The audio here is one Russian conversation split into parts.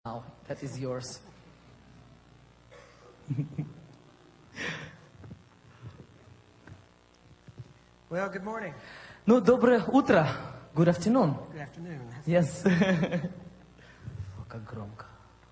Now, that is yours. Well, good morning. Ну, доброе утро. Good afternoon. Good afternoon. Yes. О, как громко.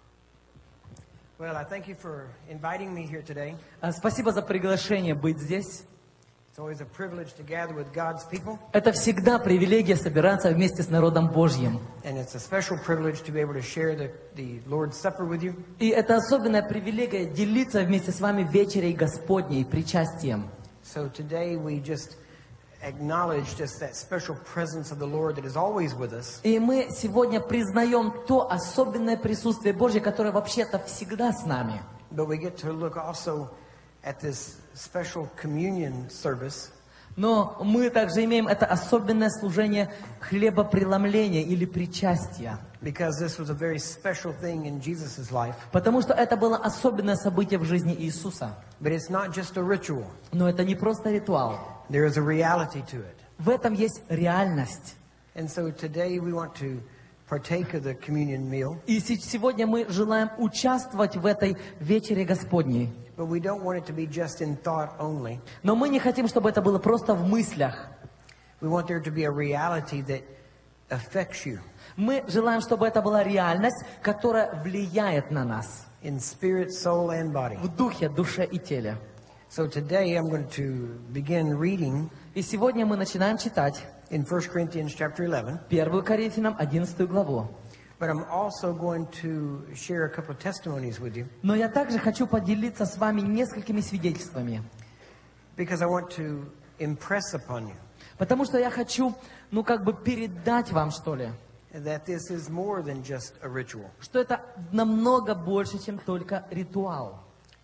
Well, I thank you for inviting me here today. Спасибо за приглашение быть здесь. It's always a privilege to gather with God's people, Это всегда привилегия собираться вместе с народом Божьим. and it's a special privilege to be able to share the Lord's Supper with you. И это особенная привилегия делиться вместе с вами вечерей Господней, причастием. So today we just acknowledge just that special presence of the Lord that is always with us. И мы сегодня признаем то особенное присутствие Божье, которое вообще-то всегда с нами. But we get to look also at this special communion service, Но мы также имеем это особенное служение хлебопреломления или причастия. because this was a very special thing in Jesus' life. Потому что это было особенное событие в жизни Иисуса. But it's not just a ritual. Но это не просто ритуал. There is a reality to it. В этом есть реальность. And so today we want to partake of the communion meal, И сегодня мы желаем участвовать в этой вечере Господней. but we don't want it to be just in thought only. Но мы не хотим, чтобы это было просто в мыслях. We want there to be a reality that affects you Мы желаем, чтобы это была реальность, которая влияет на нас. in spirit, soul, and body. В духе, душе и теле. So today I'm going to begin reading И сегодня мы начинаем читать in 1 Corinthians chapter 11, 1 Коринфянам 11 главу. but I'm also going to share a couple of testimonies with you Но я также хочу поделиться с вами несколькими свидетельствами. because I want to impress upon you Потому что я хочу, передать вам, что ли, that this is more than just a ritual. что это намного больше, чем только ритуал.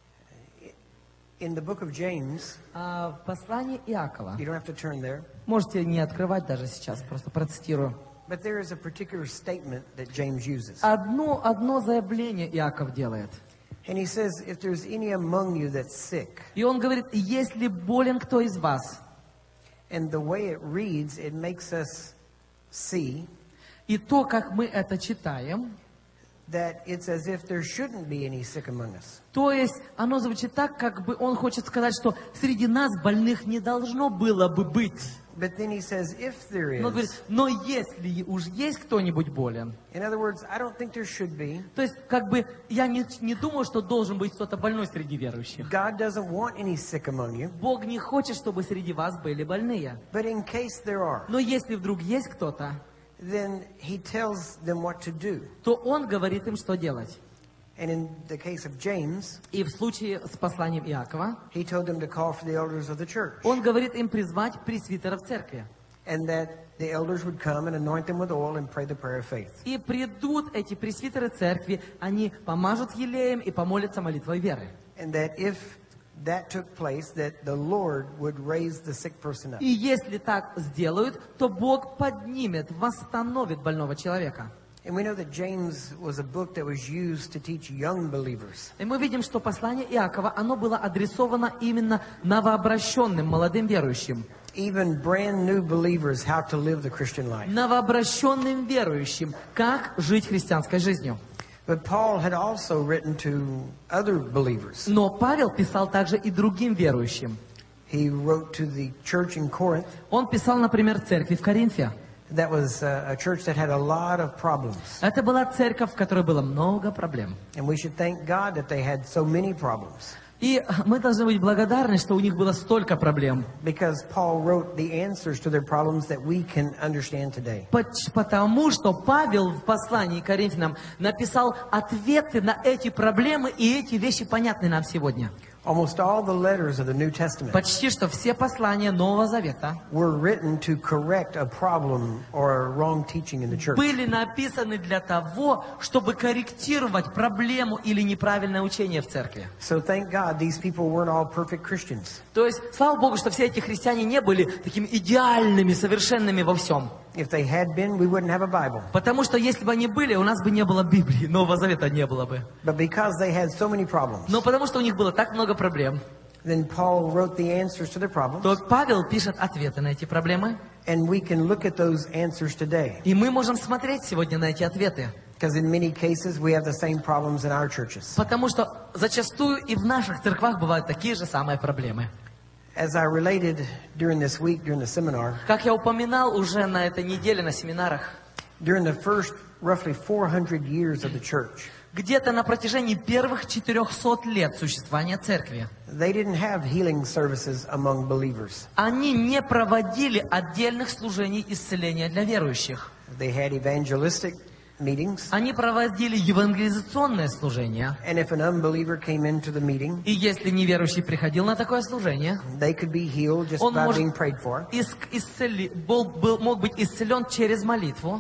In the book of James, А в послании Иакова, you don't have to turn there, можете не открывать даже сейчас, просто процитирую. but there is a particular statement that James uses. Одно заявление Иаков делает. And he says, if there's any among you that's sick, И он говорит, если болен кто из вас, and the way it reads, it makes us see и то, как мы это читаем, that it's as if there shouldn't be any sick among us. то есть оно звучит так, как бы он хочет сказать, что среди нас больных не должно было бы быть. But then he says, if there Но говорит, is, но если уж есть кто-нибудь болен, in other words, I don't think there should be. то есть я не думаю, что должен быть кто-то больной среди верующих. God doesn't want any sick among you. Бог не хочет, чтобы среди вас были больные. But in case there are, Но если вдруг есть кто-то, then he tells them what to do. то он говорит им, что делать. And in the case of James, И в случае с посланием Иакова, he told them to call for the elders of the church. он говорит им призвать пресвитеров церкви. And that the elders would come and anoint them with oil and pray the prayer of faith. И придут эти пресвитеры церкви, они помажут елеем и помолятся молитвой веры. And that if that took place, that the Lord would raise the sick person up. И если так сделают, то Бог поднимет, восстановит больного человека. And we know that James was a book that was used to teach young believers. И мы видим, что послание Иакова, оно было адресовано именно новообращенным, молодым верующим. Even brand new believers, how to live the Christian life. Новообращенным верующим, как жить христианской жизнью. But Paul had also written to other believers. Но Павел писал также и другим верующим. He wrote to the church in Corinth. Он писал, например, церкви в Коринфе. That was a church that had a lot of problems. Это была церковь, в которой было много проблем. And we should thank God that they had so many problems. И мы должны быть благодарны, что у них было столько проблем. Because Paul wrote the answers to their problems that we can understand today. Потому что Павел в послании к Коринфянам написал ответы на эти проблемы, и эти вещи понятны нам сегодня. Almost all the letters of the New Testament Почти что все послания Нового Завета were written to correct a problem or a wrong teaching in the church. были написаны для того, чтобы корректировать проблему или неправильное учение в церкви. So thank God these people weren't all perfect Christians. То есть, слава Богу, что все эти христиане не были такими идеальными, совершенными во всем. If they had been, we wouldn't have a Bible. Потому что если бы они были, у нас бы не было Библии, Нового Завета не было бы. But because they had so many problems, Но потому что у них было так много проблем, then Paul wrote the answers to their problems. то Павел пишет ответы на эти проблемы. And we can look at those answers today. И мы можем смотреть сегодня на эти ответы. Because in many cases we have the same problems in our churches. Потому что зачастую и в наших церквах бывают такие же самые проблемы. As I related during this week, during the seminar, Как я упоминал уже на этой неделе на семинарах, during the first roughly 400 years of the church, где-то на протяжении первых 400 лет существования церкви, they didn't have healing services among believers. они не проводили отдельных служений исцеления для верующих. They had evangelistic meetings, Они проводили евангелизационное служение. and if an unbeliever came into the meeting, И если неверующий приходил на такое служение, they could be healed just он by может being prayed for. мог быть исцелен через молитву.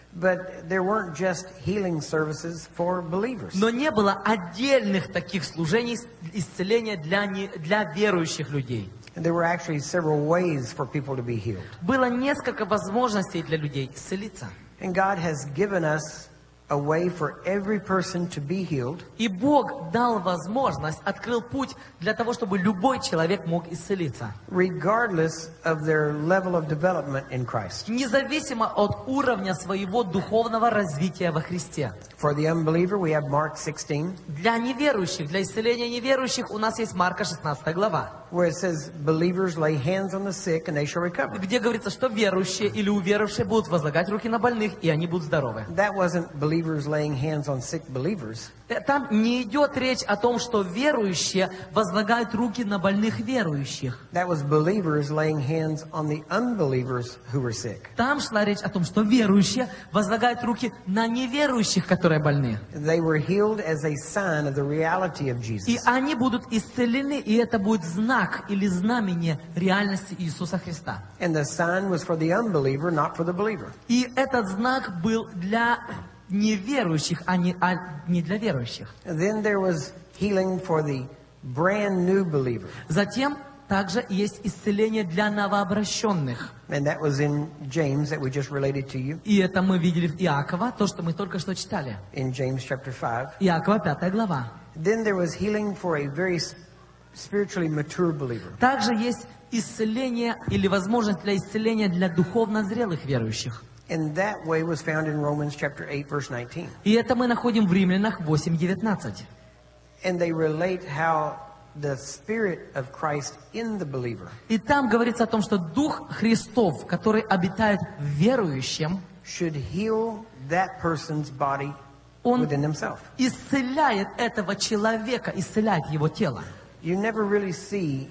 But there weren't just healing services for believers. Но не было отдельных таких служений исцеления для верующих людей. And there were actually several ways for people to be healed. Было несколько возможностей для людей исцелиться. And God has given us a way for every person to be healed, И Бог дал возможность, открыл путь для того, чтобы любой человек мог исцелиться. regardless of their level of development in Christ. Независимо от уровня своего духовного развития во Христе. For the unbeliever, we have Mark 16, Для неверующих, для исцеления неверующих у нас есть Марка 16 глава, where it says, believers lay hands on the sick and they shall recover. где говорится, что верующие или уверовавшие будут возлагать руки на больных, и они будут здоровы. That wasn't believers laying hands on sick believers. Там не идет речь о том, что верующие возлагают руки на больных верующих. That was believers laying hands on the unbelievers who were sick. Там шла речь о том, что верующие возлагают руки на неверующих, которые больны. They were healed as a sign of the reality of И Jesus. они будут исцелены, и это будет знак или знамение реальности Иисуса Христа. And the sign was for the unbeliever, not for the believer. И этот знак был для неверующих, а не для верующих. And then there was healing for the brand new believer. Затем также есть исцеление для новообращенных. And that was in James that we just related to you, И это мы видели в Иакова, то, что мы только что читали. in James chapter 5. Иакова 5 глава. Then there was healing for a very spiritually mature believer. Также есть исцеление или возможность для исцеления для духовно зрелых верующих. And that way was found in Romans chapter 8, verse 19. И это мы находим в Римлянах 8:19. And they relate how the Spirit of Christ in the believer И там говорится о том, что Дух Христов, который обитает в верующем, should heal that person's body Он within themselves. исцеляет этого человека, исцеляет его тело. You never really see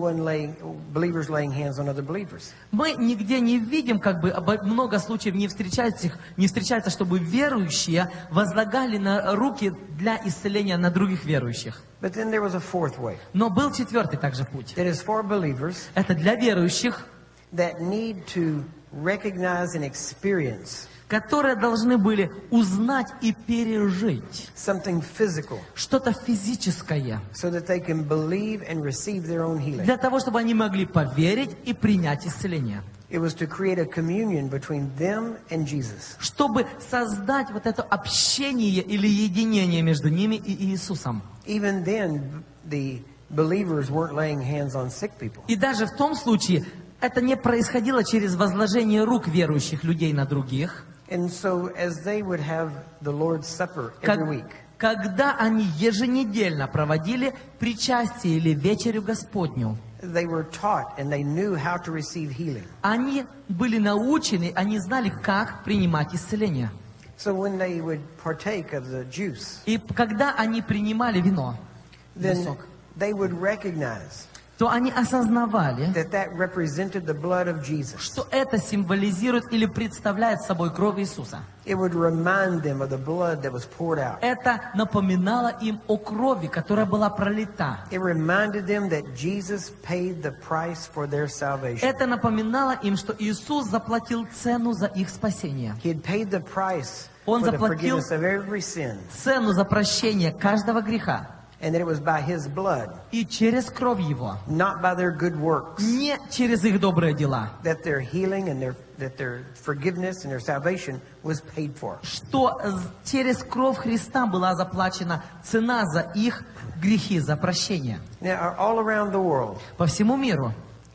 believers laying hands on other believers. Мы нигде не видим, много случаев не встречается, чтобы верующие возлагали на руки для исцеления на других верующих. But then there was a fourth way. Но был четвертый также путь. That is for believers Это для верующих, that need to recognize and experience которые должны были узнать и пережить something physical что-то физическое, so that they can believe and receive their own healing. для того, чтобы они могли поверить и принять исцеление. It was to create a communion between them and Jesus. Чтобы создать вот это общение или единение между ними и Иисусом. Even then, the believers weren't laying hands on sick people. И даже в том случае это не происходило через возложение рук верующих людей на других. And so as they would have the Lord's Supper every week, Когда они еженедельно проводили причастие или вечерю Господню, they were taught and they knew how to receive healing. они были научены, они знали, как принимать исцеление. So when they would partake of the juice, И когда они принимали вино, then сок, they would recognize то они осознавали, that represented the blood of Jesus. что это символизирует или представляет собой кровь Иисуса. It would remind them of the blood that was poured out. Это напоминало им о крови, которая была пролита. It reminded them that Jesus paid the price for their salvation. Это напоминало им, что Иисус заплатил цену за их спасение. He had paid the price Он for the заплатил forgiveness of every sin. Цену за прощение каждого греха. And that it was by His blood, И через кровь Его, not by their good works, не через их добрые дела, that their healing and their forgiveness and their salvation was paid for. что через кровь Христа была заплачена цена за их грехи, за прощение. Now, all around the world, По всему миру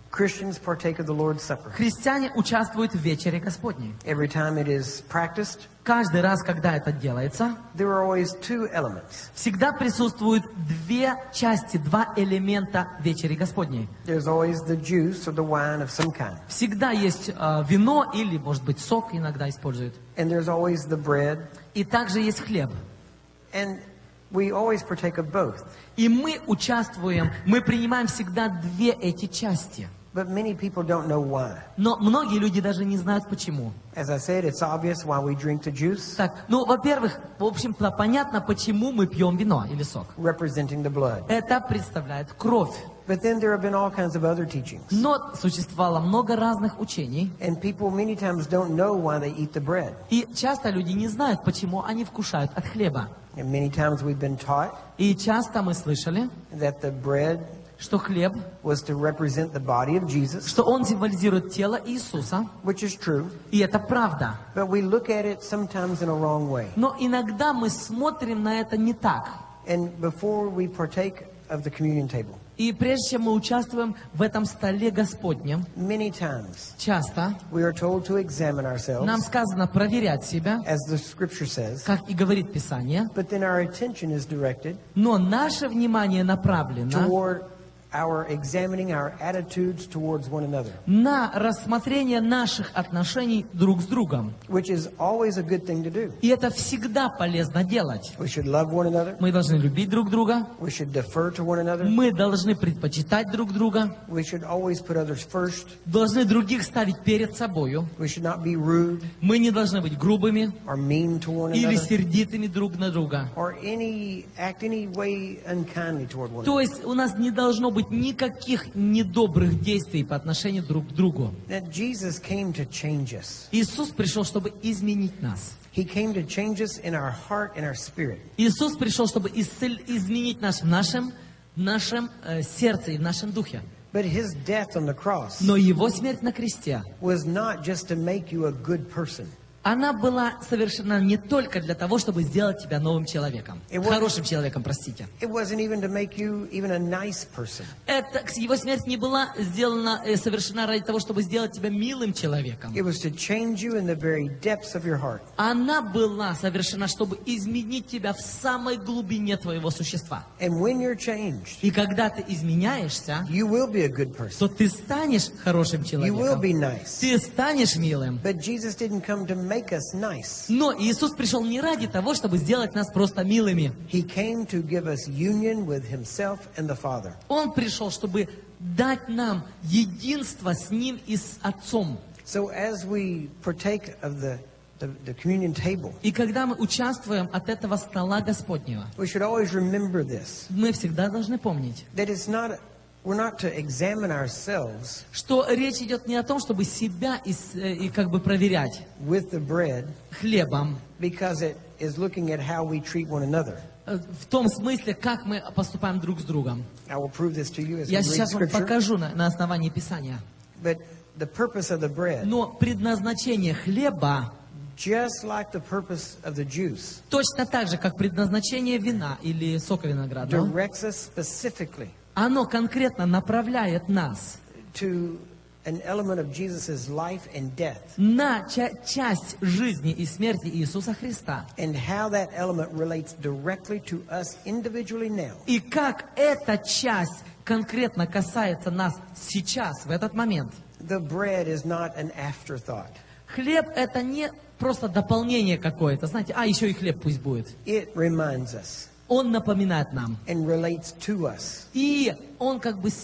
Christians partake of the Lord's Supper. Христиане участвуют в вечере Господней. Every time it is practiced, Каждый раз, когда это делается, there are always two elements. всегда присутствуют две части, два элемента вечери Господней. There's always the juice or the wine of some kind. Всегда есть вино или, может быть, сок иногда используют. And there's always the bread. И также есть хлеб. And we always partake of both. И мы участвуем, мы принимаем всегда две эти части. But many people don't know why. Но многие люди даже не знают почему. As I said, it's obvious why we drink the juice, Так, ну, во-первых, в общем-то, понятно, почему мы пьем вино или сок. representing the blood. Это представляет кровь. But then there have been all kinds of other teachings. Но существовало много разных учений. And people many times don't know why they eat the bread. И часто люди не знают, почему они вкушают от хлеба. And many times we've been taught И часто мы слышали, that the bread что хлеб, was to represent the body of Jesus, что он символизирует тело Иисуса. which is true. И это правда. But we look at it sometimes in a wrong way. Но иногда мы смотрим на это не так. And before we partake of the communion table, И прежде чем мы участвуем в этом столе Господнем, many times часто we are told to examine ourselves, нам сказано проверять себя, as the scripture says, как и говорит Писание, but then our attention is directed но наше внимание направлено toward our examining our attitudes towards one another, на рассмотрение наших отношений друг с другом. which is always a good thing to do. И это всегда полезно делать. We should love one another. Мы должны любить друг друга, We should defer to one another. мы должны предпочитать друг друга, We should always put others first. должны других ставить перед собою. We should not be rude Мы не должны быть грубыми or mean to one или another сердитыми друг на друга. or act any way unkindly toward one То another. есть у нас не должно быть никаких недобрых действий по отношению друг к другу. That Jesus came to change us. Иисус пришел, чтобы изменить нас. He came to change us in our heart and our spirit. Иисус пришел, чтобы изменить нас в нашем сердце и в нашем духе. But his death on the cross Но Его смерть на кресте, was not just to make you a good person. она была совершена не только для того, чтобы сделать тебя новым человеком. Хорошим человеком, простите. It wasn't even to make you even a nice person. Его смерть не была совершена ради того, чтобы сделать тебя милым человеком. It was to change you in the very depths of your heart. Она была совершена, чтобы изменить тебя в самой глубине твоего существа. And when you're changed, И когда ты изменяешься, you will be a good person. то ты станешь хорошим You will человеком. be nice. Ты станешь милым. But Jesus didn't come to make us nice. Но Иисус пришел не ради того, чтобы сделать нас просто милыми. He came to give us union with himself and the Father. Он пришел, чтобы дать нам единство с Ним и с Отцом. So as we partake of the communion table, И когда мы участвуем от этого стола Господнего, we should always remember this, мы всегда должны помнить, that we're not to examine ourselves что речь идет не о том, чтобы себя и как бы проверять with the bread хлебом, because it is looking at how we treat one another. в том смысле, как мы поступаем друг с другом. I will prove this to you as we Я read сейчас вам Scripture. покажу на основании Писания. But the purpose of the bread, Но предназначение хлеба just like the purpose of the juice, точно так же, как предназначение вина или сока виноградного, directs us specifically оно конкретно направляет нас to an element of Jesus' life and death, на часть жизни и смерти Иисуса Христа. and how that element relates directly to us individually now. И как эта часть конкретно касается нас сейчас, в этот момент. The bread is not an afterthought. Хлеб – это не просто дополнение какое-то. Знаете, еще и хлеб пусть будет. It reminds us Он напоминает нам. and relates to us И он как бы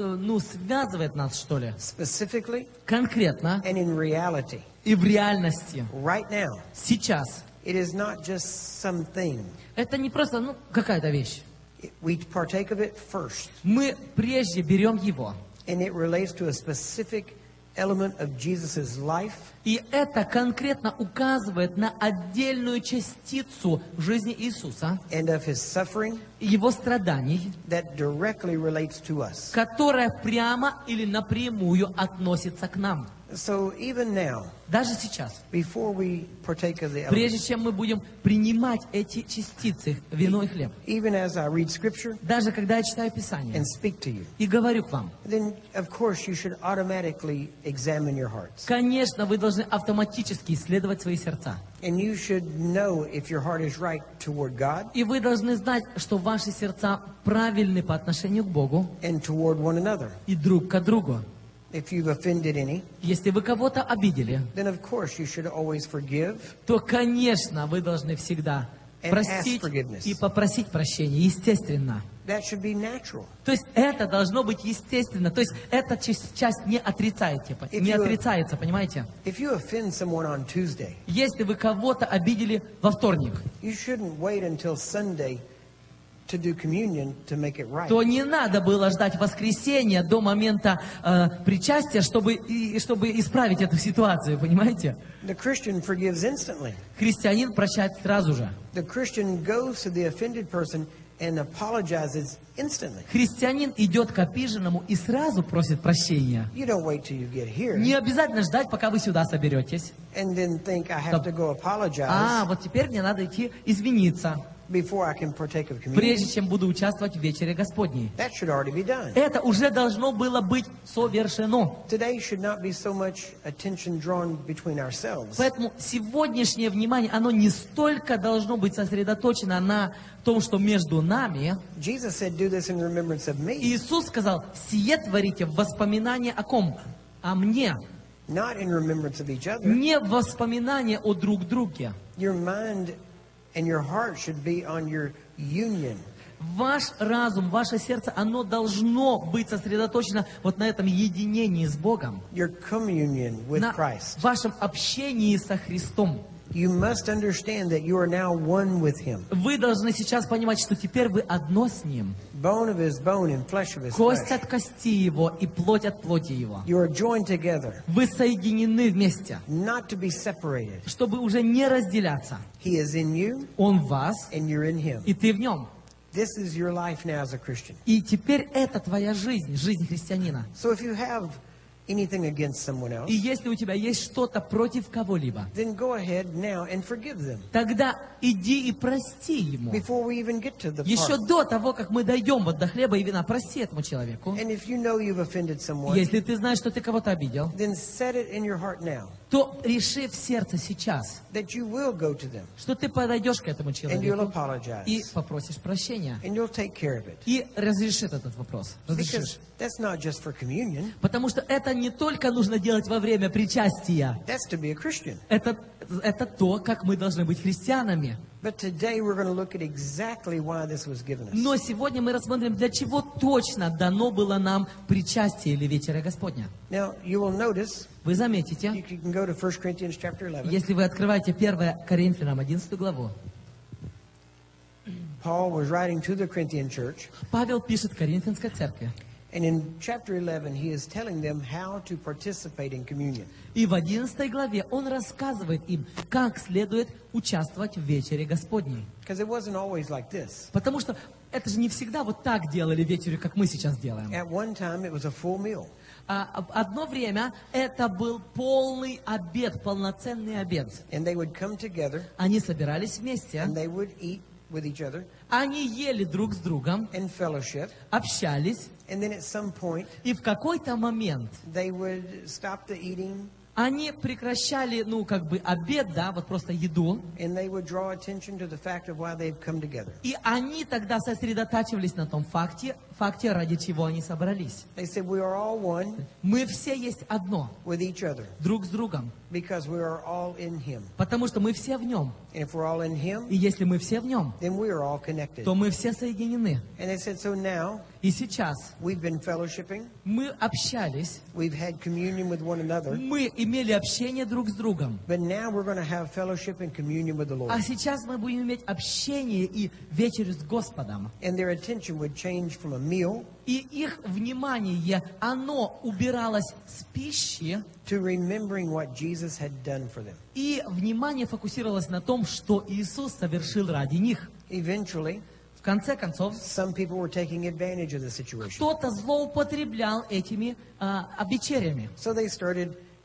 связывает нас, что ли, specifically конкретно and in reality. и в реальности. Right now, Сейчас. it is not just something. Это не просто, какая-то вещь. We partake of it first, Мы прежде берем его. and it relates to a specific element of Jesus' life И это конкретно указывает на отдельную частицу жизни Иисуса, and of his suffering его страданий, that directly relates to us. которая прямо или напрямую относится к нам. So even now, Даже сейчас, before we partake of the прежде elements, чем мы будем принимать эти частицы, вино и хлеб, even as I read Scripture даже когда я читаю Писание and speak to you, и говорю к вам, then of course you should automatically examine your hearts. конечно, вы должны автоматически исследовать свои сердца. And you should know if your heart is right toward God И вы должны знать, что ваши сердца правильны по отношению к Богу and toward one another. и друг к другу. If you've offended any, Если вы кого-то обидели, then of course you should always forgive то, конечно, вы должны всегда And простить ask forgiveness. и попросить прощения, естественно. That should be natural. То есть это должно быть естественно. То есть эта часть не отрицаете, не you- отрицается, понимаете? If you offend someone on Tuesday, Если вы кого-то обидели во вторник, you shouldn't wait until Sunday to do communion to make it right. то не надо было ждать воскресенья до момента причастия, чтобы исправить эту ситуацию, понимаете? The Christian forgives instantly. Христианин прощает сразу же. The Christian goes to the offended person and apologizes instantly. Христианин идет к обиженному и сразу просит прощения. You don't wait till you get here Не обязательно ждать, пока вы сюда соберетесь. and then think I have to go apologize Вот теперь мне надо идти извиниться, before I can partake of communion. прежде чем буду участвовать в вечере Господней. That should already be done. Это уже должно было быть совершено. Today should not be so much attention drawn between ourselves. Поэтому сегодняшнее внимание, оно не столько должно быть сосредоточено на том, что между нами. Jesus said, do this in remembrance of me, Иисус сказал, сие творите в воспоминание о ком? О мне. not in remembrance of each other. Не в воспоминание о друг друге. Your mind and your heart should be on your union. Ваш разум, ваше сердце, оно должно быть сосредоточено вот на этом единении с Богом, Your communion with на Christ. вашем общении со Христом. You must understand that you are now one with Him. Вы должны сейчас понимать, что теперь вы одно с Ним. Bone of His bone and flesh of His Кость flesh. от кости Его и плоть от плоти Его. You are joined together, Вы соединены вместе, not to be separated. чтобы уже не разделяться. He is in you Он в вас, and you're in Him. и ты в Нем. This is your life now as a Christian. И теперь это твоя жизнь, жизнь христианина. So if you have anything against someone else, И если у тебя есть что-то против кого-либо, then go ahead now and forgive them тогда иди и прости ему. before we even get to the Еще part. до того, как мы дойдем вот до хлеба и вина, прости этому человеку. And if you know you've offended someone, Если ты знаешь, что ты кого-то обидел, then set it in your heart now то реши в сердце сейчас, that you will go to them что ты подойдешь к этому and you'll человеку apologize и попросишь прощения. and you'll take care of it. И разрешит этот вопрос. Because Разрешишь. that's not just for communion, Потому что это не только нужно делать во время причастия. that's to be a Christian. Это то, как мы должны быть христианами. But today we're going to look at exactly why this was given us. Но сегодня мы рассмотрим, для чего точно дано было нам причастие или вечеря Господня. Now, you will notice, Вы заметите, you can go to 1 Corinthians chapter 11. если вы открываете 1 Коринфянам 11 главу, Paul was writing to the Corinthian church, Павел пишет Коринфянской церкви. and in chapter 11 he is telling them how to participate in communion. И в 11 главе он рассказывает им, как следует участвовать в вечере Господней. Because it wasn't always like this. Потому что это же не всегда вот так делали вечерю, как мы сейчас делаем. At one time it was a full meal. Одно время это был полный обед, полноценный обед. And they would come together Они собирались вместе, and they would eat with each other они ели друг с другом, in fellowship. общались, And then at some point и в какой-то момент they would stop the eating они прекращали, обед, да, вот просто еду, and they would draw attention to the fact of why they've come together. и они тогда сосредотачивались на том факте, ради чего они собрались. They said we are all one Мы все есть одно, with each other друг с другом, because we are all in Him. потому что мы все в Нем. And if we're all in Him, И если мы все в Нем, then we are all connected. то мы все соединены. And they said, so now И сейчас we've been fellowshipping, мы общались, we've had communion with one another, мы имели общение друг с другом. but now we're going to have fellowship and communion with the Lord. А сейчас мы будем иметь общение и вечерю с Господом. And their attention would change from a meal И их внимание, оно убиралось с пищи, to remembering what Jesus had done for them. и внимание фокусировалось на том, что Иисус совершил ради них. Eventually, В конце концов, some people were taking advantage of the situation. кто-то злоупотреблял этими вечерями. So they started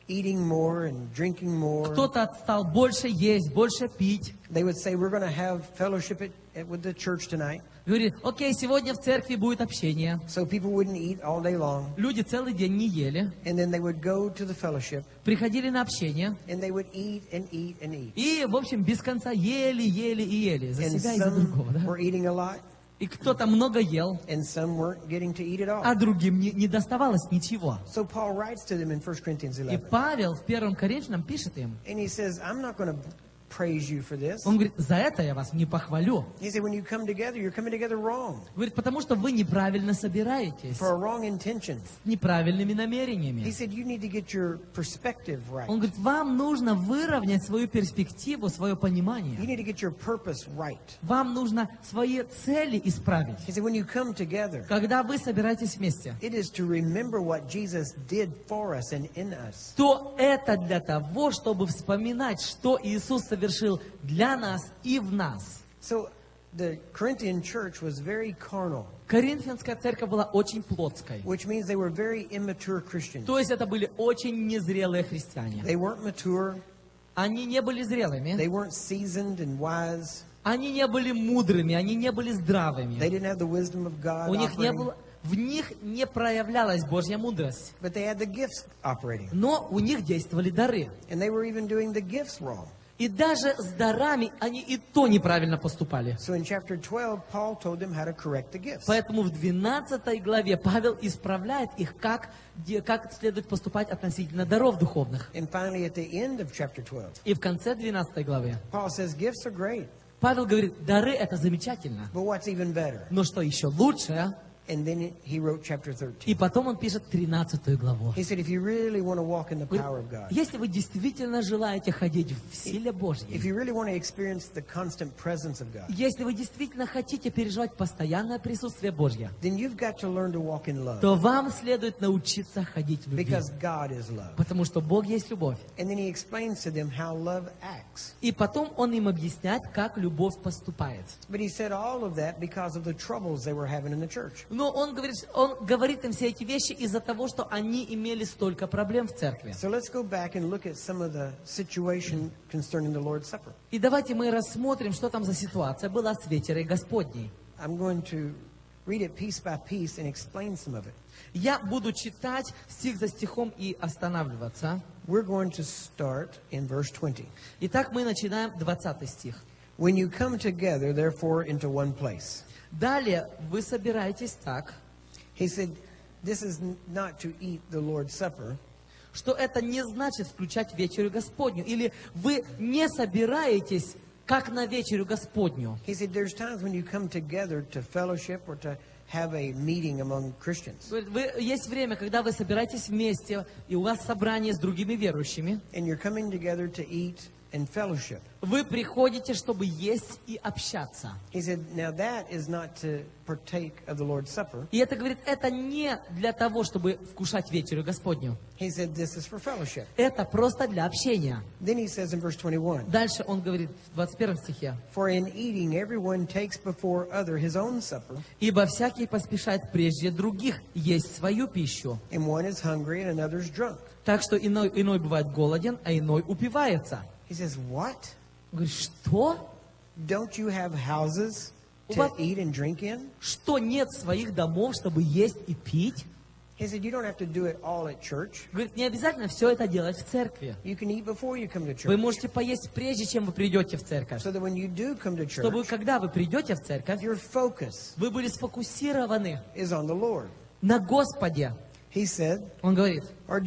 eating more and drinking more. Кто-то стал больше есть, больше пить. They would say, we're going to have fellowship with the church tonight. Говорит, окей, сегодня в церкви будет общение. So people wouldn't eat all day long. Люди целый день не ели. And then they would go to the fellowship. Приходили на общение. And they would eat and eat and eat. И, в общем, без конца ели, ели и ели. За And себя и за другого. some Да? were eating a lot. И кто-то много ел, And some weren't getting to eat at all. а другим не доставалось ничего. So Paul writes to them in 1 Corinthians И 11. Павел в 1 Коринфянам пишет им. And he says, I'm not going to praise you for this. Он говорит, за это я вас не похвалю. He said, when you come together, you're coming together wrong. Говорит, потому что вы неправильно собираетесь, For a wrong intention. с неправильными He намерениями. said, you need to get your perspective right. Он говорит, вам нужно выровнять свою перспективу, свое You понимание. need to get your purpose right. Вам нужно свои цели исправить. He said, when you come together, Когда вы собираетесь вместе, it is to remember what Jesus did for us and in us. то это для того, чтобы вспоминать, что Иисус совершил для нас и в нас. So the Corinthian church was very carnal, Коринфянская церковь была очень плотской. which means they were very immature Christians. То есть это были очень незрелые христиане. They weren't mature. Они не были зрелыми, They weren't seasoned and wise. они не были мудрыми, они не были They здравыми. didn't have the wisdom of God У них не operating, было, в них не проявлялась Божья мудрость. but they had the gifts operating. Но у них действовали дары. And they were even doing the gifts wrong. И даже с дарами они и то неправильно поступали. So in chapter 12, Paul told them how to correct the gifts. Поэтому в 12 главе Павел исправляет их, как следует поступать относительно даров духовных. And finally, at the end of chapter 12, И в конце 12 главы Paul says, gifts are great, Павел говорит, дары это замечательно. but what's even better? Но что еще лучше? And then he wrote chapter 13. И потом он пишет 13 главу. He said, if you really want to walk in the power of God, Если вы действительно желаете ходить в силе if Божьей, you really want to experience the constant presence of God, если вы действительно хотите переживать постоянное присутствие Божье, then you've got to learn to walk in love, то вам следует научиться ходить в любви. because God is love. Потому что Бог есть любовь. And then he explains to them how love acts. И потом он им объясняет, как любовь поступает. But he said all of that because of the troubles they were having in the church. Но он говорит им все эти вещи из-за того, что они имели столько проблем в церкви. So let's go back and look at some of the situation concerning the Lord's Supper. И давайте мы рассмотрим, что там за ситуация была с вечерой Господней. I'm going to read it piece by piece and explain some of it. Я буду читать стих за стихом и останавливаться. We're going to start in verse 20. Итак, мы начинаем 20 стих. When you come together, therefore, into one place. Далее вы собираетесь так, He said, this is not to eat the Lord's Supper, что это не значит включать вечерю Господню. Или вы не собираетесь как на вечерю Господню. He said, there's times when you come together to fellowship or to have a meeting among Christians. Есть время, когда вы собираетесь вместе, и у вас собрание с другими верующими. And you're coming together to eat and fellowship. Вы приходите, чтобы есть и общаться. He said, now that is not to partake of the Lord's Supper. И это, говорит, это не для того, чтобы вкушать вечерю Господню. He said, this is for fellowship. Это просто для общения. Then he says in verse 21, Дальше он говорит в 21 стихе. for in eating everyone takes before other his own supper, «Ибо всякий поспешает прежде других есть свою пищу. and one is hungry and another's drunk. Так что иной бывает голоден, а иной упивается». He says, what? Говорит, что? Don't you have houses to What? eat and drink in? Что нет своих домов, чтобы есть и пить? He said, you don't have to do it all at church. Говорит, не обязательно все это делать в церкви. You can eat before you come to Вы church. можете поесть прежде, чем вы придете в церковь. So that when you do come to Чтобы, church, когда вы придете в церковь, your focus вы были сфокусированы is on the Lord. на Господе. He said, Он говорит, or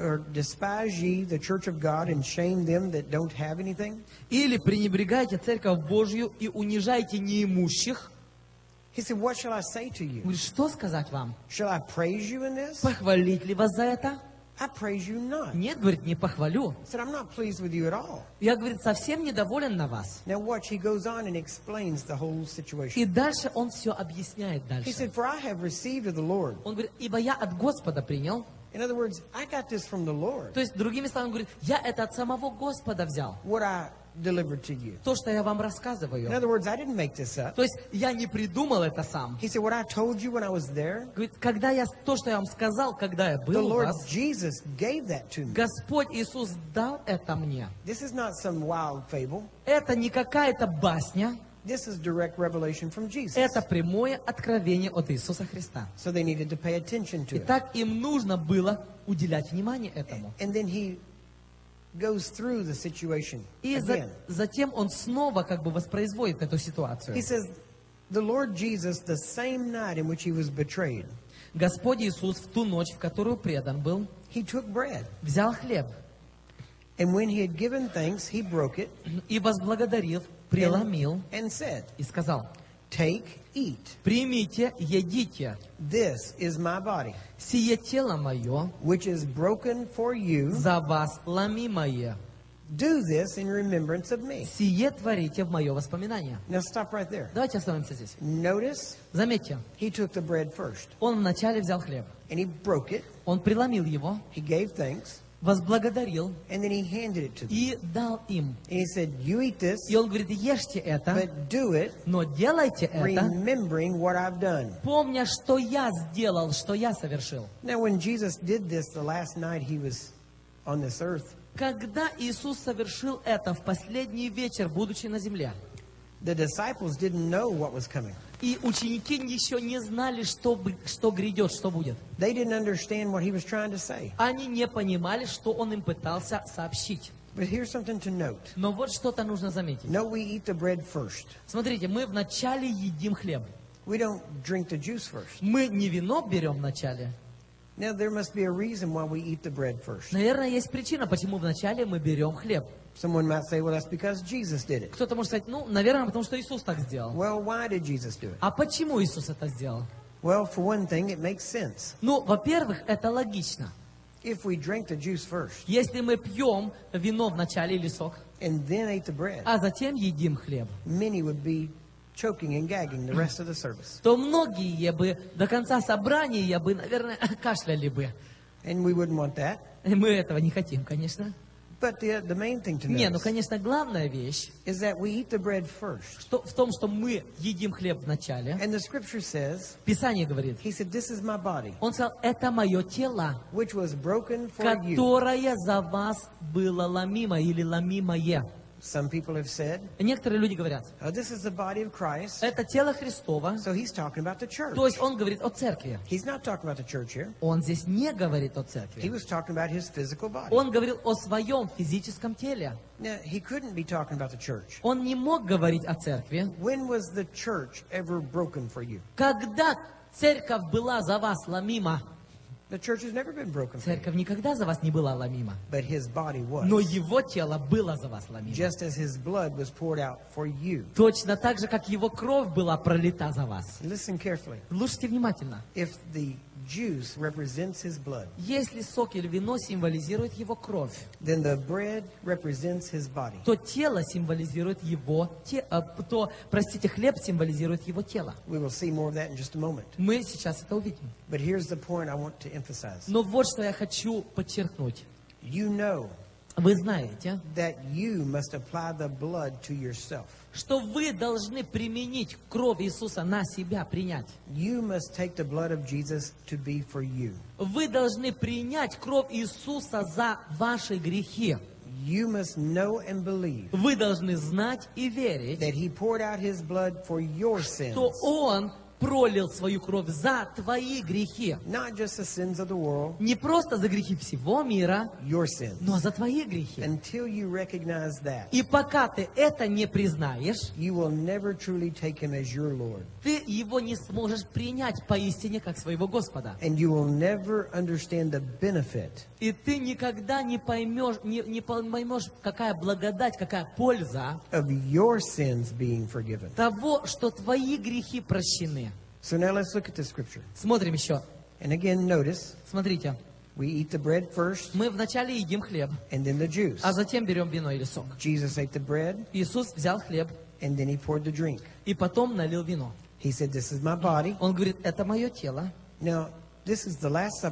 despise ye the church of God and shame them that don't have anything? или пренебрегайте церковь Божью и унижайте неимущих. He said, what shall I say to you? Говорит, что сказать вам? Shall I praise you in this? Похвалить ли вас за это? I praise you not. Нет, говорит, не похвалю. He said, I'm not pleased with you at all. Я, говорит, совсем недоволен на вас. Now watch, he goes on and explains the whole situation. И дальше он все объясняет He дальше. said, for I have received of the Lord. Он говорит, ибо я от Господа принял. In other words, I got this from the Lord. То есть, другими словами, он говорит, я это от самого Господа взял. What I delivered to you. То, что я вам In рассказываю. other words, I didn't make this up. То есть я не придумал это сам. He said, what I told you when I was there, Говорит, то, что я вам сказал, когда я the был у Lord вас, Jesus gave that to me. Господь Иисус дал это мне. This is not some wild fable. Это не какая-то басня, This is direct revelation from Jesus. это прямое откровение от Иисуса Христа. So they needed to pay attention to it. Итак, им нужно было уделять внимание этому. And then he goes through the situation И again. затем он снова как бы воспроизводит эту ситуацию. He says, the Lord Jesus, the same night in which he was betrayed, Господь Иисус в ту ночь, в которую предан был, he took bread. взял хлеб And when he had given thanks, he broke it и, возблагодарив, преломил and said, и сказал: take, eat. «Примите, едите, This is my body, сие тело мое, which is broken for you. за вас ломимое. Do this in remembrance of me. Сие творите в мое воспоминание». Now stop right there. Давайте остановимся здесь. Notice Заметьте, he took the bread first он вначале взял хлеб, and he broke it. он преломил его, He gave thanks возблагодарил and then he handed it to them. и дал им. And he said, you eat this, И он говорит: ешьте это, but do it но делайте это, remembering what I've done. помня, что я сделал, что я совершил. Now, when Jesus did this the last night he was on this earth, Когда Иисус совершил это в последний вечер, будучи на земле, the disciples didn't know what was coming. и ученики еще не знали, что грядет, что будет. They didn't understand what he was trying to say. Они не понимали, что он им пытался сообщить. But here's something to note. Но вот что-то нужно заметить. No, we eat the bread first. Смотрите, мы вначале едим хлеб. We don't drink the juice first. Мы не вино берем вначале. Now, there must be a reason why we eat the bread first. Наверное, есть причина, почему вначале мы берем хлеб. Someone might say, well, that's because Jesus did it. Кто-то может сказать: наверное, потому что Иисус так сделал. Well, why did Jesus do it? А почему Иисус это сделал? Well, for one thing, it makes sense. Во-первых, это логично. If we drank the juice first Если мы пьем вино вначале или сок, and then ate the bread, а затем едим хлеб, many would be choking and gagging the rest of the service. то многие бы до конца собрания наверное, кашляли бы. And we wouldn't want that. И мы этого не хотим, конечно. But the main thing to Не, notice конечно, главная вещь is that we eat the bread first. в том, что мы едим хлеб вначале. And the scripture says, Писание говорит, he said, this is my body, он сказал: это мое тело, which was broken for you. которое за вас было ломимо или ломимое. Some people have said, Некоторые люди говорят: this is the body of Christ. это тело Христово. So he's talking about the church. То есть он говорит о церкви. He's not talking about the church here. Он здесь не говорит о He церкви. was talking about his physical body. Он говорил о своем физическом теле. Now, he couldn't be talking about the church. Он не мог говорить о церкви. When was the church ever broken for you? Когда церковь была за вас ломима? The church has never been broken for you. Церковь никогда за вас не была ломима. But his body Но was. его тело было за вас ломимо. Just as his blood was poured out for you. Точно так же, как его кровь была пролита за вас. Listen carefully. Слушайте внимательно. If the juice represents his blood, Если сок или вино символизирует его кровь, then the bread represents his body. то тело символизирует хлеб символизирует его тело. We will see more of that in just a moment. Мы сейчас это увидим. But here's the point I want to emphasize. Но вот что я хочу подчеркнуть. You know Вы знаете, that you must apply the blood to yourself. что вы должны применить кровь Иисуса на себя, принять. You must take the blood of Jesus to be for you. Вы должны принять кровь Иисуса за ваши грехи. You must know and believe Вы должны знать и верить, that he poured out his blood for your sins. что Он пролил свою кровь за твои грехи. Not just the sins of the world, Не просто за грехи всего мира, your sins. но за твои грехи. Until you recognize that, И пока ты это не признаешь, you will never truly take him as your Lord. ты его не сможешь принять поистине как своего Господа. And you will never understand the benefit И ты никогда не поймешь, какая благодать, какая польза of your sins being forgiven. того, что твои грехи прощены. So now let's look at the scripture. Смотрим еще. And again, notice, Смотрите. we eat the bread first Мы вначале едим хлеб, and then the juice. а затем берем вино или сок. Jesus ate the bread Иисус взял хлеб and then he poured the drink. и потом налил вино. He said, this is my body. Он говорит: это мое тело. Now, this is the Last Supper.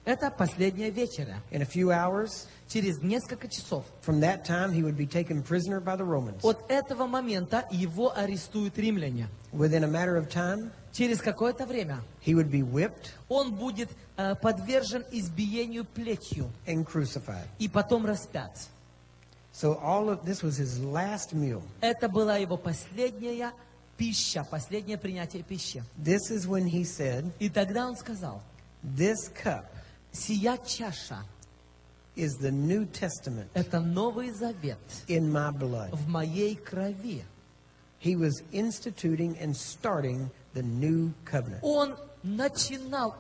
Это последняя вечеря. In a few hours, Через несколько часов from that time, he would be taken prisoner by the Romans. от этого момента его арестуют римляне. Within a matter of time, Через какое-то время he would be whipped он будет подвержен избиению плетью and crucified. и потом распят. So all of this was his last meal. Это была его последняя пища, последнее принятие пищи. This is when he said, И тогда он сказал: "This cup «Сия чаша is the New Testament – это Новый Завет in my blood." в моей крови». He was instituting and starting the new covenant. Он начинал,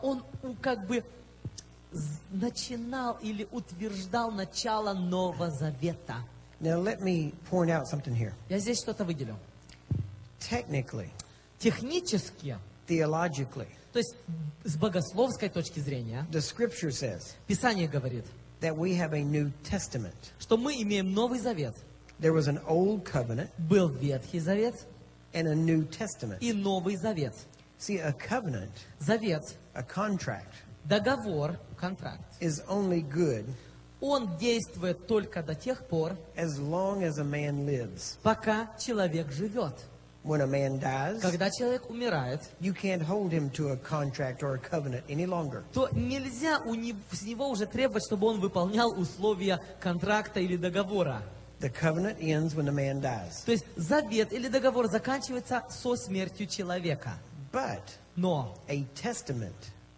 начинал или утверждал начало Нового Завета. Now let me point out something here. Я здесь что-то выделю. Technically, Технически, theologically, то есть с богословской точки зрения, the scripture says Писание говорит, that we have a New Testament. что мы имеем Новый Завет. There was an old covenant Был Ветхий Завет and a New Testament. и Новый Завет. See, a covenant, Завет, a contract, договор, контракт, is only good он действует только до тех пор, as long as a man lives. пока человек живет. When a man dies, Когда человек умирает, you can't hold him to a contract or a covenant any longer. то нельзя с него уже требовать, чтобы он выполнял условия контракта или договора. The covenant ends when the man dies. То есть завет или договор заканчивается со смертью человека. But Но a testament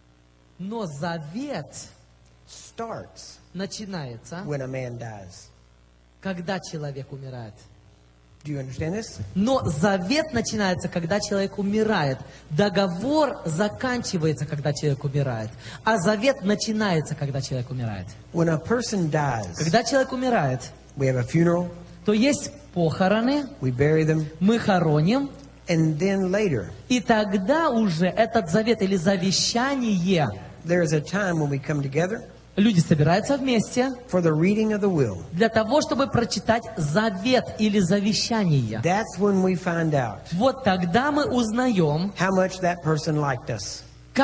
завет starts начинается, when a man dies. когда человек умирает. Do you understand this? Но завет начинается, когда человек умирает. Договор заканчивается, когда человек умирает. А завет начинается, когда человек умирает. When a person dies, Когда человек умирает, we have a funeral, то есть похороны, we bury them, мы хороним, and then later, и тогда уже этот завет или завещание, there is a time when we come together люди собираются вместе for the reading of the will. для того, чтобы прочитать завет или завещание. That's when we find out Вот тогда мы узнаем, how much that person liked us.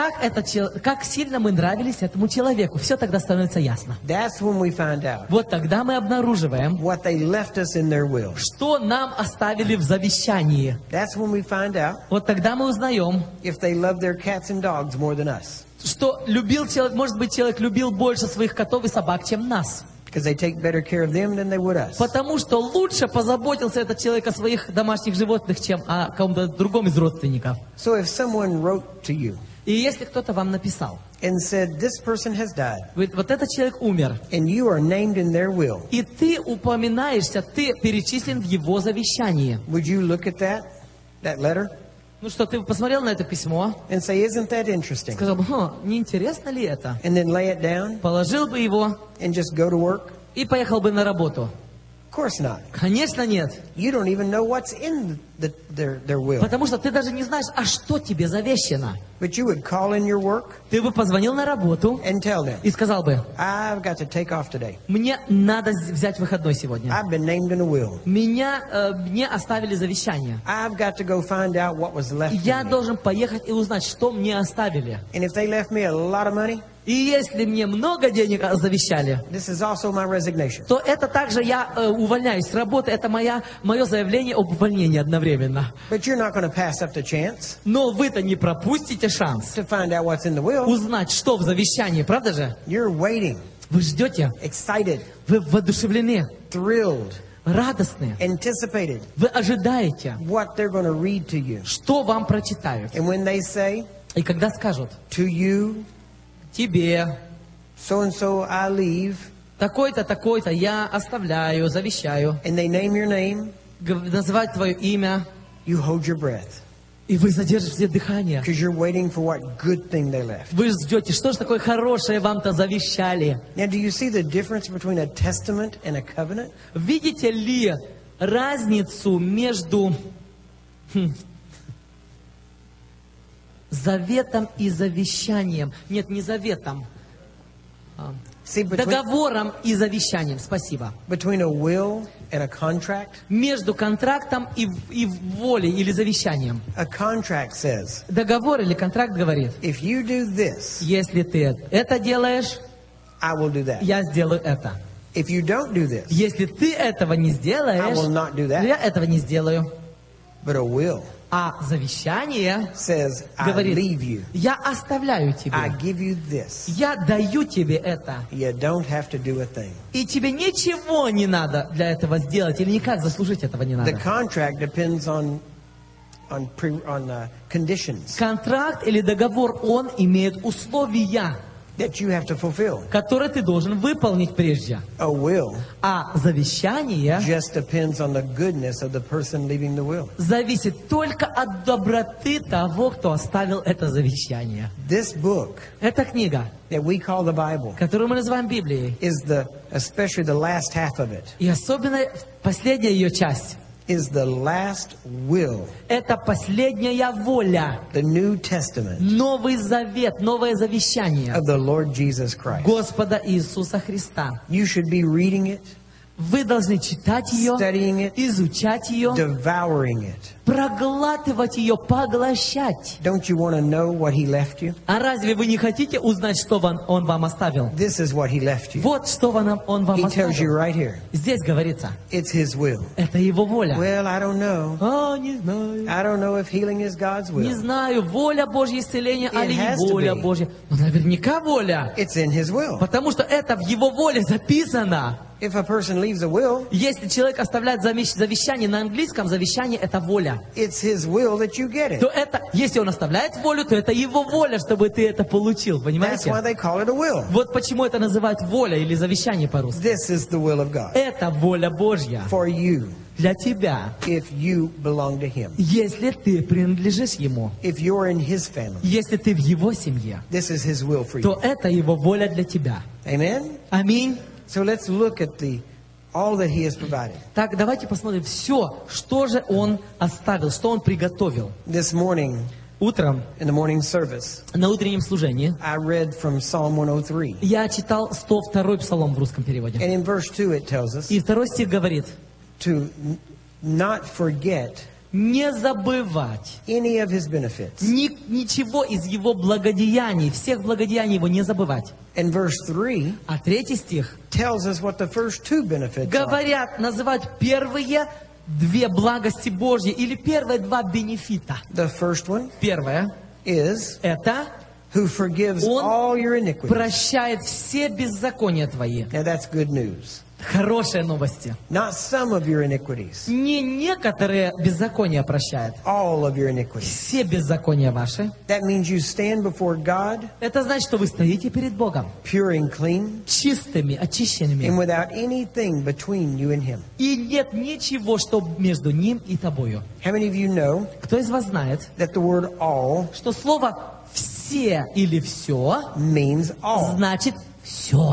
как сильно мы нравились этому человеку. Все тогда становится ясно. That's when we find out Вот тогда мы обнаруживаем, what they left us in their will. что нам оставили в завещании. That's when we find out Вот тогда мы узнаем, if they love their cats and dogs more than us. что любил человек, может быть, человек любил больше своих котов и собак, чем нас. Because they take better care of them than they would us. Потому что лучше позаботился этот человек о своих домашних животных, чем о ком-то другом из родственников. So if someone wrote to you И если кто-то вам написал, and said, this person has died, говорит, вот этот человек умер, and you are named in their will, и ты упоминаешься, ты перечислен в его завещании. would you look at that letter, Ну что, ты посмотрел на это письмо, and say, isn't that interesting? сказал бы, не интересно ли это? And then lay it down Положил бы его and just go to work? и поехал бы на работу. Of course not. Конечно, нет. You don't even know what's in their will. Потому что ты даже не знаешь, а что тебе завещено. But you would call in your work Ты бы позвонил на работу and tell them, и сказал бы, I've got to take off today. мне надо взять выходной сегодня. I've been named in a will. Мне оставили завещание. I've got to go find out what was left Я of me. должен поехать и узнать, что мне оставили. And if they left me a lot of money, И если мне много денег завещали, this is also my resignation. то это также я увольняюсь с работы. Это мое заявление об увольнении одновременно. But you're not going to pass up the chance Но вы-то не пропустите шанс to find out what's in the will. узнать, что в завещании, правда же? You're waiting, Вы ждете, excited, вы воодушевлены, thrilled, радостны. anticipated Вы ожидаете, what they're going to read to you. что вам прочитают. And when they say, И когда скажут, to you, тебе so-and-so I leave, такой-то, такой-то я оставляю, завещаю, and they name your name, называть твое имя, you hold your breath. и вы задержите дыхание. Because you're waiting for what good thing they left. Вы ждете, что же такое хорошее вам-то завещали. Now, do you see the difference between a testament and a covenant? Видите ли разницу между заветом и завещанием? Нет, не заветом. See, договором и завещанием. Спасибо. between a will and a contract, Между контрактом и волей или завещанием. a contract says, Договор или контракт говорит, if you do this, если ты это делаешь, I will do that. я сделаю это. If you don't do this, Если ты этого не I сделаешь, will not do that. я этого не сделаю. But a will А завещание says, I говорит, leave you. я оставляю I тебя. give you this. Я даю тебе это. You don't have to do a thing. И тебе ничего не надо для этого сделать, или никак заслужить этого не The надо. contract depends on conditions Контракт или договор, он имеет условия, that you have to fulfill. которые ты должен выполнить прежде. A will А завещание just depends on the goodness of the person leaving the will. зависит только от доброты того, кто оставил это завещание. This book Эта книга, that we call the Bible которую мы называем Библией, is especially the last half of it, и особенно последняя ее часть, is the last will, это последняя воля, the New Testament Новый Завет, новое завещание of the Lord Jesus Christ. Господа Иисуса Христа. You should be reading it, Вы должны читать ее, studying it, изучать ее, devouring it. проглатывать ее, поглощать. Don't you want to know what he left you? А разве вы не хотите узнать, что он вам оставил? This is what he left you. Вот что он вам He tells you оставил. right here. Здесь говорится, It's his will. это его воля. Well, I don't know. Не знаю. I don't know if healing is God's Не will. знаю, воля Божья исцеления, It или has не to воля be. Божья. Но наверняка воля. It's in his will. Потому что это в его воле записано. If a person leaves a will, Если человек оставляет завещание на английском, завещание это воля. it's his will that you get То it. это, если он оставляет волю, то это его воля, чтобы ты это получил. That's Понимаете? why they call it a will. Вот почему это называют воля или завещание по-русски. This is the will of God Это воля Божья for you для тебя, if you belong to him. если ты принадлежишь Ему, If you're in his family, если ты в Его семье, this is his will for you. то это Его воля для тебя. Amen? Аминь. So let's look at all that he has provided. Так, давайте посмотрим все, что же Он оставил, что Он приготовил. This morning, Утром in the morning service, на утреннем служении I read from Psalm 103. я читал 102-й псалом в русском переводе. And in verse 2 it tells us И второй стих говорит, to not forget не забывать any of his benefits. ничего из Его благодеяний, всех благодеяний Его не забывать. And verse 3 А третий стих tells us what the first two benefits are. говорят, называть первые две благости Божьи или первые два бенефита. The first one Первое is это who forgives Он all your iniquities. прощает все беззакония твои. Now that's good news. Хорошие новости. Not some of your iniquities, Не некоторые беззакония прощает. all of your iniquities. Все беззакония ваши. That means you stand before God Это значит, что вы стоите перед Богом pure and clean чистыми, очищенными. and without anything between you and him. И нет ничего, что между ним и тобою. How many of you know Кто из вас знает, that the word all что слово «все» или «все» means all? значит «все».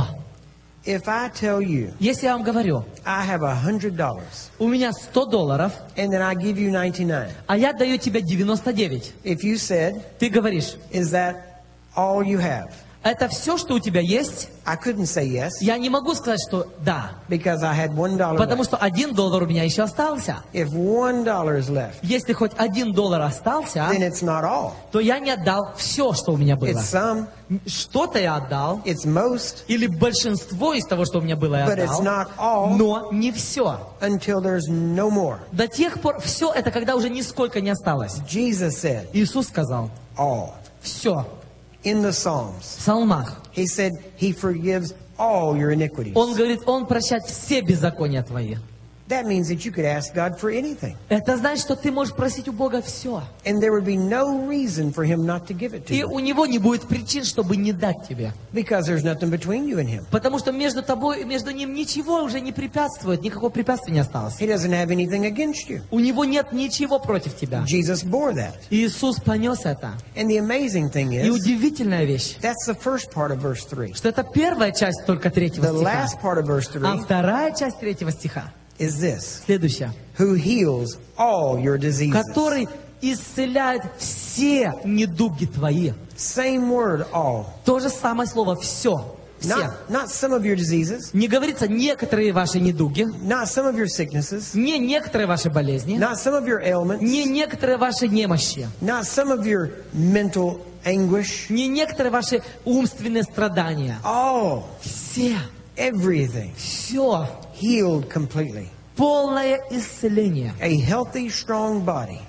If I tell you Если я вам говорю, I have $100 у меня $100, and then I give you 99, а я даю тебе 99, if you said, ты говоришь, is that all you have? это все, что у тебя есть? I couldn't say yes Я не могу сказать, что да, because I had $1 потому left. что $1 у меня еще остался. If $1 is left, Если хоть $1 остался, then it's not all. то я не отдал все, что у меня было. It's some, Что-то я отдал, it's most, или большинство из того, что у меня было, я but it's отдал, not all но не все. until there's no more. До тех пор все это, когда уже нисколько не осталось. Jesus said, Иисус сказал, all. все. In the Psalms, В псалмах he said he forgives all your iniquities. Он говорит, Он прощает все беззакония твои. That means that you could ask God for anything. Это значит, что ты можешь просить у Бога все. And there would be no reason for him not to give it to И you. у Него не будет причин, чтобы не дать тебе. Because there's nothing between you and him. Потому что между тобой и между Ним ничего уже не препятствует, никакого препятствия не осталось. He doesn't have anything against you. У Него нет ничего против тебя. Jesus bore that. Иисус понес это. And the amazing thing И is, удивительная вещь, that's the first part of verse 3. что это первая часть только 3 The стиха. last part of verse 3 А вторая часть 3 стиха, is this. следующая, Who heals all your diseases. который исцеляет все недуги твои. Same word, all. То же самое слово «все». Все. Not some of your diseases, Не говорится некоторые ваши недуги, not some of your sicknesses, не некоторые ваши болезни, not some of your ailments, не некоторые ваши немощи, not some of your mental anguish. не некоторые ваши умственные страдания. All, Все, everything все, healed completely. полное исцеление, A healthy, strong body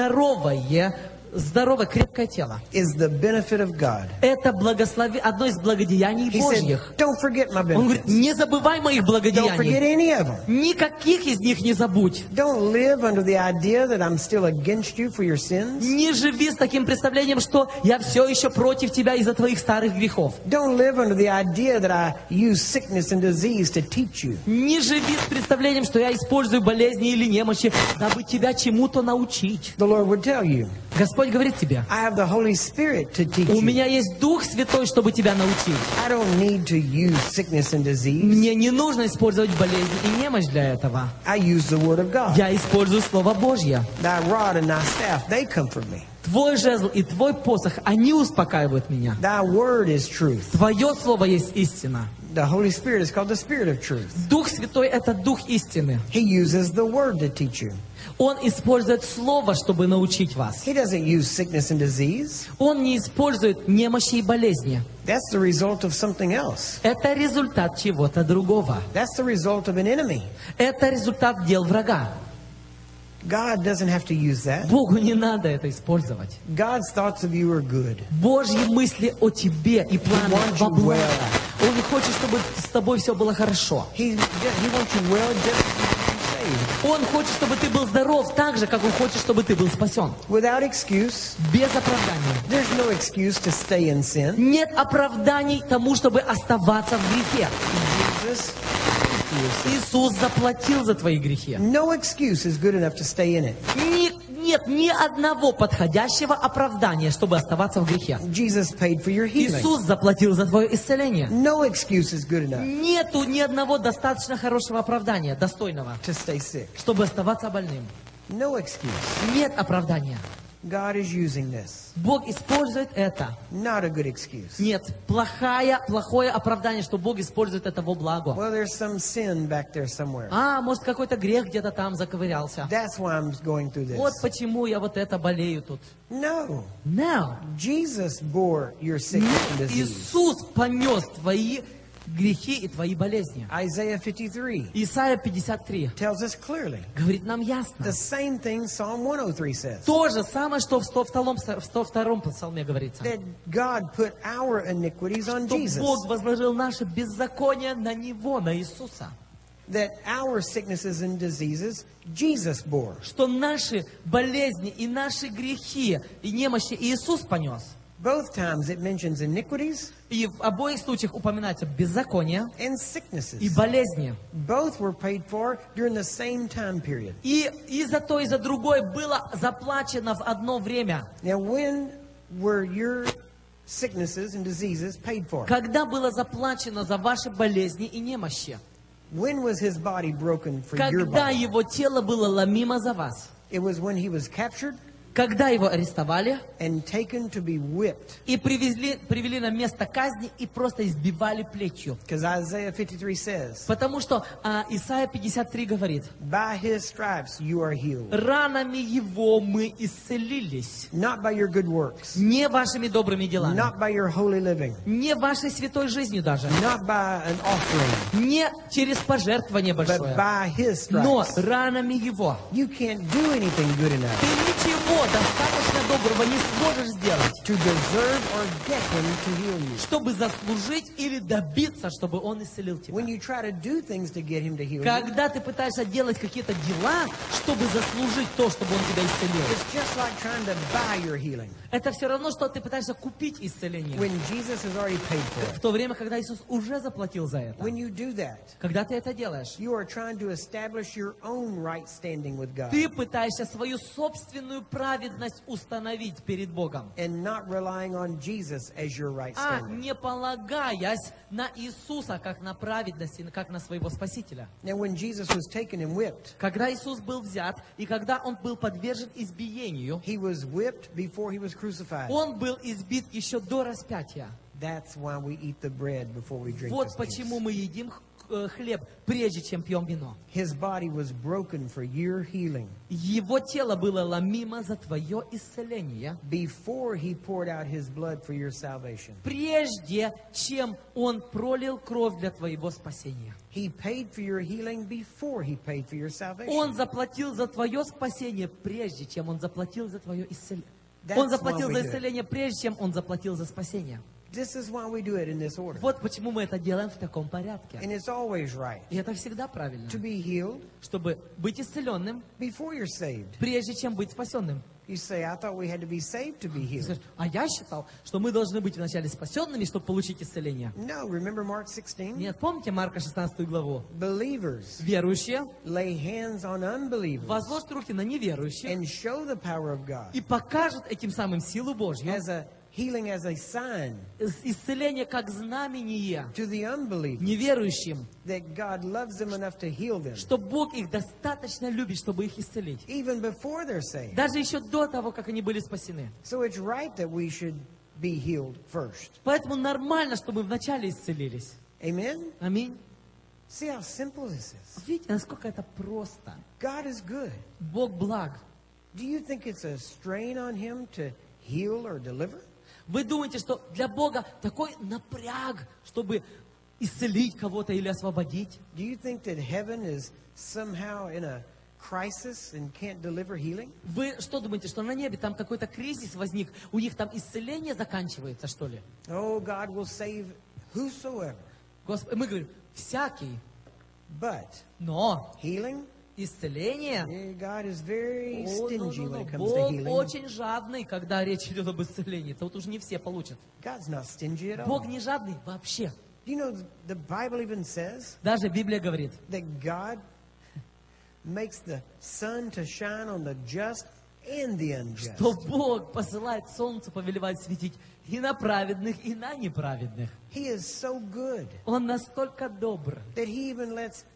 здоровое, крепкое тело. is the benefit of God. Это одно из благодеяний He Божьих. said, don't forget my Он говорит, benefits. не забывай моих Don't forget благодеяний. any of them. Никаких из них не забудь. Don't live under the idea that I'm still against you for your sins. Не живи с таким представлением, что я все еще против тебя из-за твоих старых грехов. Don't live under the idea that I use sickness and disease to teach you. Не живи с представлением, что я использую болезни или немощи, дабы тебя чему-то научить. The Lord would tell you, Господь говорит тебе, I have the Holy Spirit to teach у you. меня есть Дух Святой, чтобы тебя научить. I don't need to use sickness and disease. Мне не нужно использовать болезнь и немощь для этого. I use the Word of God. Я использую Слово Божье. Thy rod and thy staff, they comfort me. Твой жезл и твой посох, они успокаивают меня. Thy word is truth. Твое Слово есть истина. The Holy Spirit is called the Spirit of truth. Дух Святой – это Дух истины. He uses the Word to teach you. Он использует Слово, чтобы научить вас. He doesn't use sickness and disease. Он не использует немощи и болезни. That's the result of something else. Это результат чего-то другого. That's the result of an enemy. Это результат дел врага. God doesn't have to use that. Богу не надо это использовать. God's thoughts of you are good. Божьи мысли о тебе и планы wants во you благо. well. Он хочет, чтобы с тобой все было хорошо. He wants you well just as you saved. Он хочет, чтобы ты был здоров так же, как Он хочет, чтобы ты был спасен. Without excuse. Без оправдания. There's no excuse to stay in sin. Нет оправданий тому, чтобы оставаться в грехе. Jesus paid for your sin. Иисус заплатил за твои грехи. No excuse is good enough to stay in it. Нет ни одного подходящего оправдания, чтобы оставаться в грехе. Jesus paid for your healing. Иисус заплатил за твое исцеление. No excuse is good enough Нету ни одного достаточно хорошего оправдания, достойного, to stay sick. чтобы оставаться больным. No excuse. Нет оправдания. God is using this. Бог использует это. Not a good excuse. Нет, плохое оправдание, что Бог использует это во благо. Well, there's some sin back there somewhere. Может, какой-то грех где-то там заковырялся. That's why I'm going through Вот this. почему я вот это болею тут. No. No. Jesus bore your sickness and disease. Иисус понес твои грехи и твои болезни. Isaiah 53 Исайя 53 tells us clearly. говорит нам ясно. The same thing Psalm 103 says. То же самое, что в 102-м псалме говорится. That God put our iniquities on Что Jesus. Бог возложил наше беззаконие на Него, на Иисуса. That our sicknesses and diseases Jesus bore. Что наши болезни и наши грехи и немощи Иисус понес. Both times it mentions iniquities И в обоих случаях упоминается беззаконие and и sicknesses. болезни. Both were paid for during the same time period. И за то, и за другое было заплачено в одно время. Now, when were your sicknesses and diseases paid for? Когда было заплачено за ваши болезни и немощи? When was his body broken for your Когда body? его тело было ломимо за вас? It was when he was captured Когда его арестовали and taken to be whipped. и привели на место казни и просто избивали плетью. Because Isaiah 53 says, Потому что Исайя 53 говорит, by his stripes you are healed. ранами его мы исцелились. Not by your good works. Не вашими добрыми делами, Not by your holy living. не вашей святой жизнью даже, Not by an offering. не через пожертвование But большое, by his но stripes. ранами его. You can't do anything good enough Ты ничего достаточно доброго не сможешь сделать, to deserve or get him to heal you. чтобы заслужить или добиться, чтобы он исцелил тебя. When you try to do things to get him to heal you, Когда ты пытаешься делать какие-то дела, чтобы заслужить то, чтобы он тебя исцелил, it's just like trying to buy your healing это все равно, что ты пытаешься купить исцеление. when Jesus has already paid for В it. то время, когда Иисус уже заплатил за это. When you do that, Когда ты это делаешь, you are trying to establish your own right standing with God ты пытаешься свою собственную праведность установить перед Богом, and not relying on Jesus as your right standing. не полагаясь на Иисуса как на праведность и как на своего Спасителя. Now, when Jesus was taken and whipped, Когда Иисус был взят и когда Он был подвержен избиению, he was whipped before he was crucified. Он был избит еще до распятия. That's why we eat the bread before we drink Вот this почему juice. мы едим хлеб, прежде чем пьем вино. His body was broken for your healing Его тело было ломимо за твое исцеление, before he poured out his blood for your salvation. прежде чем Он пролил кровь для твоего спасения. He paid for your healing before he paid for your salvation. Он заплатил за твое спасение, прежде чем Он заплатил за твое исцеление. That's Он заплатил why we за do it. исцеление, прежде чем Он заплатил за спасение. This is why we do it in this order. Вот почему мы это делаем в таком порядке. And it's always right И это всегда правильно. to be healed Чтобы быть исцеленным, before you're saved. прежде чем быть спасенным. You say, I thought we had to be saved to be Ты healed. скажешь, а я считал, что мы должны быть вначале спасенными, чтобы получить исцеление. No, remember Mark 16? Нет, помните Марка 16 главу? Believers Верующие lay hands on unbelievers возложат руки на неверующих and show the power of God и покажут этим самым силу Божью. as a healing as a sign Исцеление как знамение to the unbelievers неверующим, that God loves them enough to heal them что Бог их достаточно любит, чтобы их исцелить. even before they're saved. Даже еще до того, как они были спасены. So it's right that we should be healed first. Поэтому нормально, чтобы мы вначале исцелились. Amen? Аминь. See how simple this is. Видите, насколько это просто. God is good. Бог благ. Do you think it's a strain on him to heal or deliver? Вы думаете, что для Бога такой напряг, чтобы исцелить кого-то или освободить? Do you think that heaven is somehow in a crisis and can't deliver healing? Вы что думаете, что на небе там какой-то кризис возник, у них там исцеление заканчивается, что ли? Oh, God will save whosoever. Господи, мы говорим, всякий, But но healing, исцеление... God is very О, stingy when it comes to Бог healing. очень жадный, когда речь идет об исцелении. Это вот уже не все получат. God's not stingy at all. Бог не жадный вообще. Do you know the Bible even says Даже Библия говорит, that God makes the sun to shine on the just and the unjust? что Бог посылает солнце, повелевает светить и на праведных, и на неправедных. He is so good Он настолько добр, that he even lets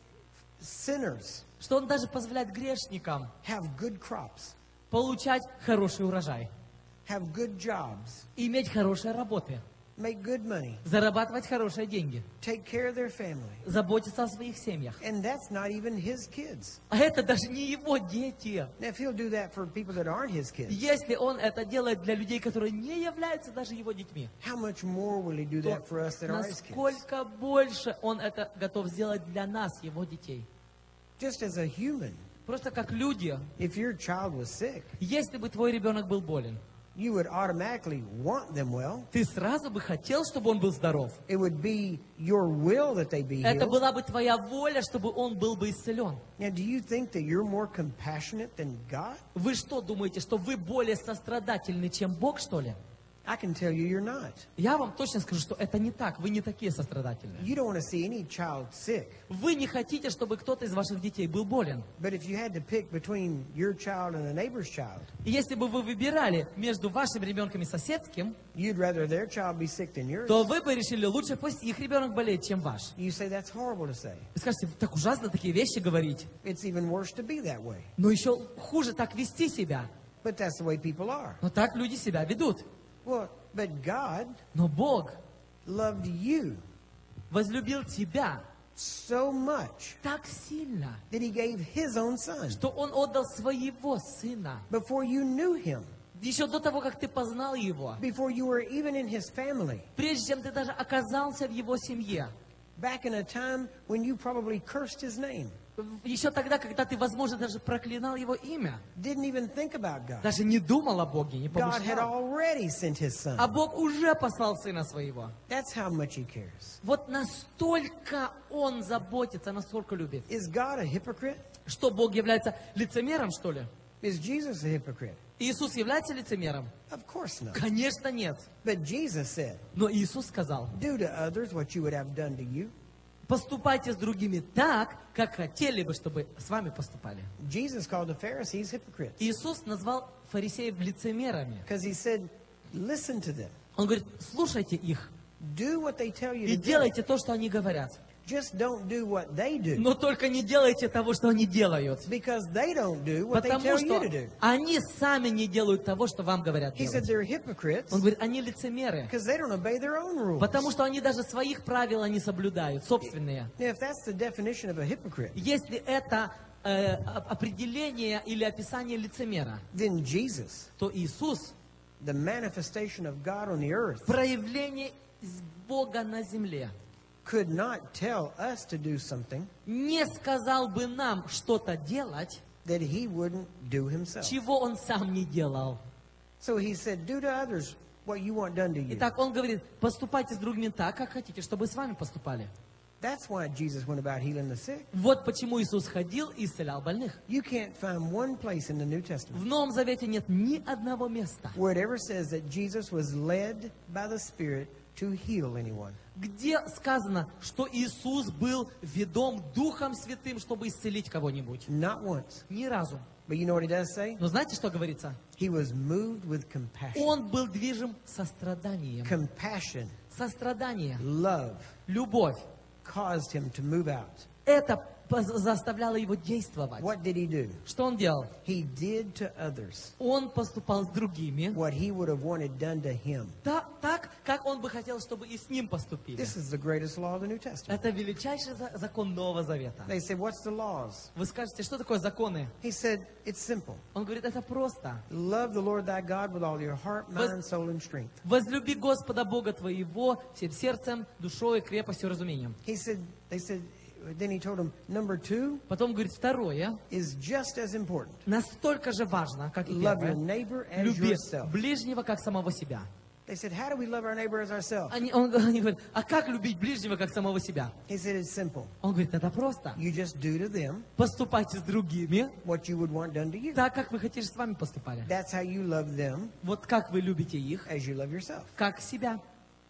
sinners что Он даже позволяет грешникам have good crops, получать хороший урожай, have good jobs, иметь хорошие работы, make good money, зарабатывать хорошие деньги, take care of their family. заботиться о своих семьях. And that's not even his kids. А это даже не его дети. Now, if he'll do that for people that aren't his kids, Если Он это делает для людей, которые не являются даже его детьми, how much more will he do то that for us that are his kids? насколько больше Он это готов сделать для нас, его детей. Just as a human, Просто как люди, if your child was sick, если бы твой ребенок был болен, you would automatically want them well. ты сразу бы хотел, чтобы он был здоров. It would be your will that they be Это healed. была бы твоя воля, чтобы он был бы исцелен. Now, do you think that you're more compassionate than God? Вы что, думаете, что вы более сострадательны, чем Бог, что ли? I can tell you you're not. Я вам точно скажу, что это не так. Вы не такие сострадательные. You don't want to see any child sick. Вы не хотите, чтобы кто-то из ваших детей был болен. But if you had to pick between your child and a neighbor's child, И если бы вы выбирали между вашим ребенком и соседским, you'd rather their child be sick than yours. то вы бы решили, лучше пусть их ребенок болеет, чем ваш. You say that's horrible to say. Вы скажете, так ужасно такие вещи говорить. It's even worse to be that way. Но еще хуже так вести себя. But that's the way people are. Но так люди себя ведут. Well, but God Но Бог loved you возлюбил тебя so much так сильно, that he gave his own son что Он отдал своего Сына. before you knew him, Еще до того, как ты познал Его. before you were even in his family, Прежде чем ты даже оказался в Его семье. back in a time when you probably cursed his name, Еще тогда, когда ты, возможно, даже проклинал Его имя. didn't even think about God. Даже не думал о Боге, не God had помышлял. already sent his А son. Бог уже послал Сына Своего. That's how much he cares. Вот настолько Он заботится, насколько любит. Is God a hypocrite? Что, Бог является лицемером, что ли? Is Jesus a hypocrite? Иисус является лицемером? Of course not. Конечно, нет. But Jesus said, Но Иисус сказал, do to others what you would have done to you. поступайте с другими так, как хотели бы, чтобы с вами поступали. Jesus called the Pharisees hypocrites Иисус назвал фарисеев лицемерами. because he said, listen to them. Он говорит, слушайте их Do what they tell you и to do. делайте то, что они говорят. Just don't do what they do. Но только не делайте того, что они делают. Because they don't do what they Потому tell you что to do. они сами не делают того, что вам говорят He said делать. they're hypocrites Он говорит, они лицемеры. because they don't obey their own rules. Потому что они даже своих правил не соблюдают, собственные. Now, if that's the definition of a hypocrite, Если это определение или описание лицемера, then Jesus, то Иисус the manifestation of God on the earth, проявление Бога на земле could not tell us to do something не сказал бы нам что-то делать, that he wouldn't do himself. чего он сам не делал. So he said, do to others what you want done to you. Итак, он говорит, поступайте с другими так, как хотите, чтобы с вами поступали. That's why Jesus went about healing the sick. Вот почему Иисус ходил и исцелял больных. You can't find one place in the New В Testament Новом Завете нет ни одного места, where it ever says that Jesus was led by the Spirit to heal anyone. где сказано, что Иисус был ведом Духом Святым, чтобы исцелить кого-нибудь. Not once. Ни разу. But you know what he does say? Но знаете, что говорится? He was moved with compassion. Он был движим состраданием. Compassion, Сострадание, love, любовь. caused him to move out. Это заставляло его действовать. What did he do? Что он делал? He did to others Он поступал с другими what he would have wanted done to him. так, как он бы хотел, чтобы и с ним поступили. This is the greatest law of the New Testament. Это величайший закон Нового Завета. They say, what's the laws? Вы скажете, что такое законы? He said, it's simple. Он говорит, это просто. Love the Lord thy God with all your heart, mind, soul, and strength. Возлюби Господа Бога твоего всем сердцем, душой, крепостью, разумением. Then he told him, number 2 Потом говорит, второе, is just as important. настолько же важно, как и Love your первое, neighbor as люби yourself. ближнего, как самого себя. They said, how do we love our neighbor as ourselves? Они говорят, а как любить ближнего, как самого себя? He said, it's simple. Он говорит, это просто. You just do to them Поступайте с другими what you would want done to you. так, как вы хотите, с вами поступали. That's how you love them Вот как вы любите их, as you love yourself. как себя.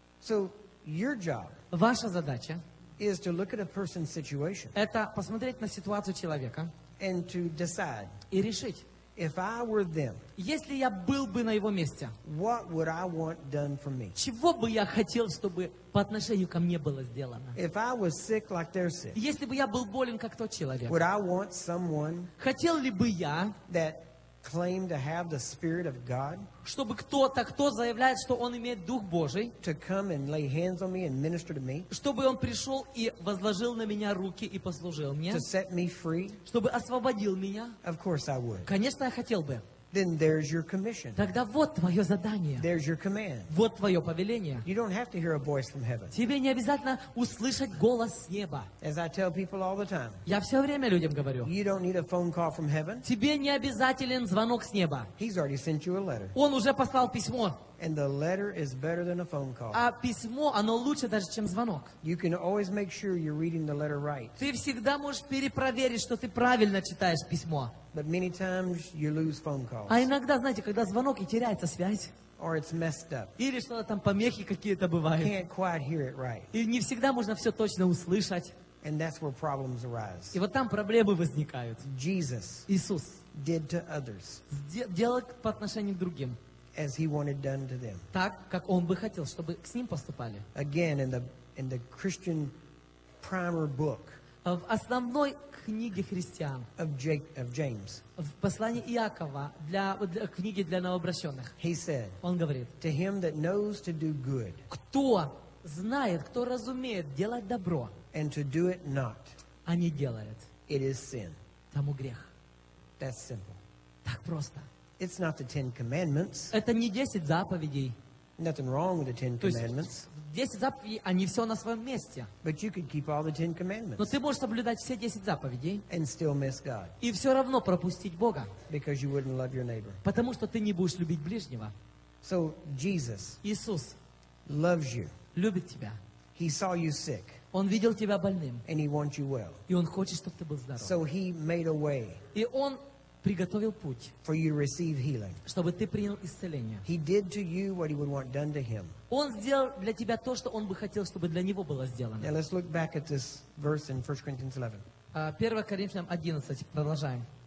So your job Ваша задача is to look at a person's situation – это посмотреть на ситуацию человека and to decide, и решить, if I were them, если я был бы на его месте, what would I want done for me? чего бы я хотел, чтобы по отношению ко мне было сделано? If I was sick like they're sick, Если бы я был болен, как тот человек, would I want someone хотел ли бы я, that claimed to have the Spirit of God чтобы кто-то, кто заявляет, что он имеет Дух Божий, to come and lay hands on me and minister to me, чтобы он пришел и возложил на меня руки и послужил мне, to set me free? чтобы освободил меня? Of course I would. Конечно, я хотел бы. Then there's your commission. Тогда вот твое задание, There's your command. вот твое повеление. You don't have to hear a voice from heaven. Тебе не обязательно услышать голос с неба. As I tell people all the time, Я все время людям говорю, you don't need a phone call from heaven. тебе не обязателен звонок с неба. He's already sent you a letter. Он уже послал письмо, And the letter is better than a phone call. а письмо, оно лучше даже, чем звонок. You can always make sure you're reading the letter right. Ты всегда можешь перепроверить, что ты правильно читаешь письмо. But many times you lose phone calls. А иногда, знаете, когда звонок и теряется связь, Or it's messed up. или что-то там помехи какие-то бывают, Can't quite hear it right. и не всегда можно все точно услышать. And that's where problems arise. И вот там проблемы возникают. Jesus Иисус did to others делал по отношению к другим as he wanted done to them. так, как Он бы хотел, чтобы с Ним поступали. Again, in the Christian primer book В основной книге христиан, of James, в послании Иакова, книге для новообращенных, he said, он говорит, to him that knows to do good кто знает, кто разумеет делать добро, and to do it not, а не делает, it is sin. тому грех. That's simple. Так просто. It's not the 10 commandments. Это не 10 заповедей. Nothing wrong with the 10 То есть commandments. 10 заповедей, они все на своем месте. But you could keep all the 10 Но commandments ты можешь соблюдать все 10 заповедей and still miss God и все равно пропустить Бога, because you wouldn't love your neighbor. потому что ты не будешь любить ближнего. So Jesus Иисус loves you. любит тебя. He saw you sick Он видел тебя больным, and he wants you well. и Он хочет, чтобы ты был здоров. So he made a way И Он приготовил путь, for you to receive healing. чтобы ты принял исцеление. He did to you what he would want done to him. Он сделал для тебя то, что Он бы хотел, чтобы для Него было Now сделано. let's look back at this verse in 1 Corinthians 11. 1 Коринфянам 11, продолжаем.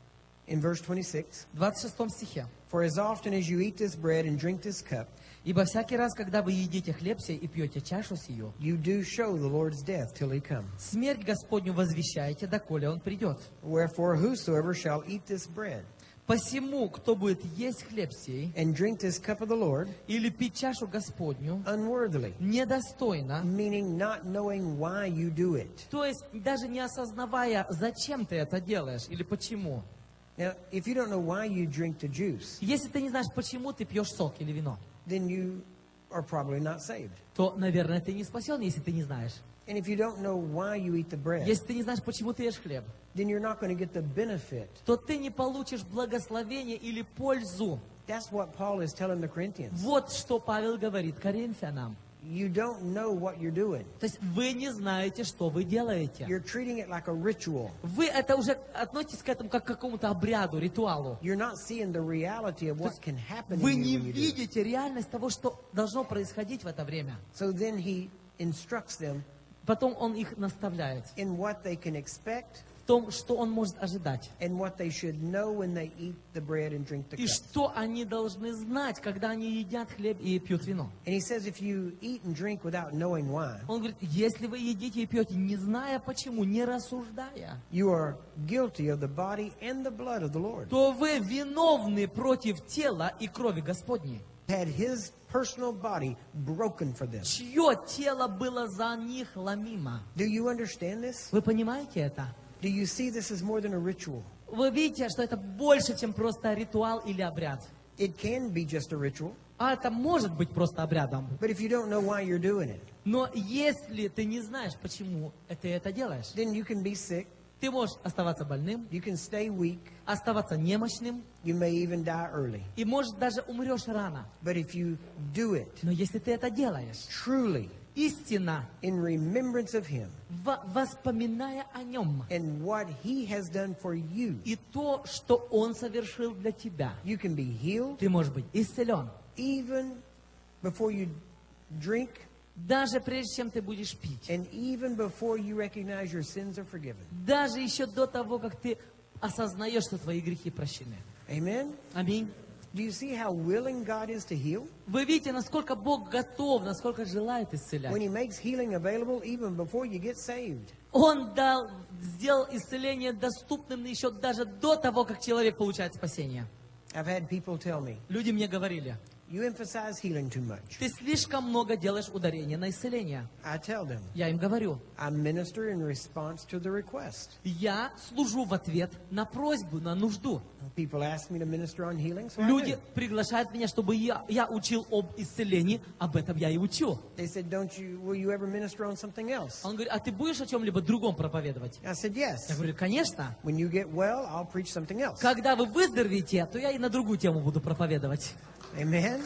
in verse 26, в 26 стихе. "For as often as you eat this bread and drink this cup, Ибо всякий раз, когда вы едите хлеб сей и пьете чашу сию, you do show the Lord's death till he come. смерть Господню возвещаете, доколе Он придет. Wherefore whosoever shall eat this bread Посему, кто будет есть хлеб сей and drink this cup of the Lord или пить чашу Господню unworthily," недостойно, meaning not knowing why you do it. то есть даже не осознавая, зачем ты это делаешь или почему. Now, if you don't know why you drink the juice, Если ты не знаешь, почему ты пьешь сок или вино, then you are probably not saved. то, наверное, ты не спасен, если ты не знаешь. And if you don't know why you eat the bread, Если ты не знаешь, почему ты ешь хлеб, then you're not going to get the benefit. то ты не получишь благословение или пользу. That's what Paul is telling the Corinthians. Вот что Павел говорит Коринфянам. You don't know what you're doing. То есть вы не знаете, что вы делаете. You're treating it like a ritual. Вы это уже относитесь к этому как к какому-то обряду, ритуалу. You're not seeing the reality of what can happen Вы in не you when you do it. видите реальность того, что должно происходить в это время. So then he instructs them Потом он их наставляет in what they can expect в том, что он может ожидать. and what they should know when they eat the bread and drink the И cup. что они должны знать, когда они едят хлеб и пьют вино. And he says if you eat and drink without knowing why, Он говорит, если вы едите и пьете, не зная почему, не рассуждая, you are guilty of the body and the blood of the Lord. то вы виновны против тела и крови Господней, Had his personal body broken for them. чье тело было за них ломимо. Do you understand this? Вы понимаете это? Do you see this as more than a ritual? Вы видите, что это больше, чем просто ритуал или обряд. It can be just a ritual, А это может быть просто обрядом. but if you don't know why you're doing it, Но если ты не знаешь, почему ты это делаешь, then you can be sick, ты можешь оставаться больным, you can stay weak, оставаться немощным, you may even die early. и, может, даже умрешь рано. But if you do it Но если ты это делаешь, truly истинно, in remembrance of him воспоминая о нем, and what he has done for you, и то, что он совершил для тебя, you can be healed ты можешь быть исцелен. even before you drink Даже прежде, чем ты будешь пить. and even before you recognize your sins are forgiven. Даже еще до того, как ты осознаешь, что твои грехи прощены. Amen? Аминь. Do you see how willing God is to heal? Вы видите, насколько Бог готов, насколько желает исцелять. When he makes healing available even before you get saved. Он сделал исцеление доступным еще даже до того, как человек получает спасение. I've had people tell me, Люди мне говорили, you emphasize healing too much. ты слишком много делаешь ударения на исцеление. I tell them, Я им говорю, I minister in response to the request. я служу в ответ на просьбу, на нужду. People ask me to minister on healing, so I Люди do. приглашают меня, чтобы я учил об исцелении, об этом я и учу. They said, will you ever minister on something else? Он говорит, а ты будешь о чем-либо другом проповедовать? I said, Я yes. говорю, конечно. When you get well, I'll preach something else. Когда вы выздоровеете, то я и на другую тему буду проповедовать. Amen?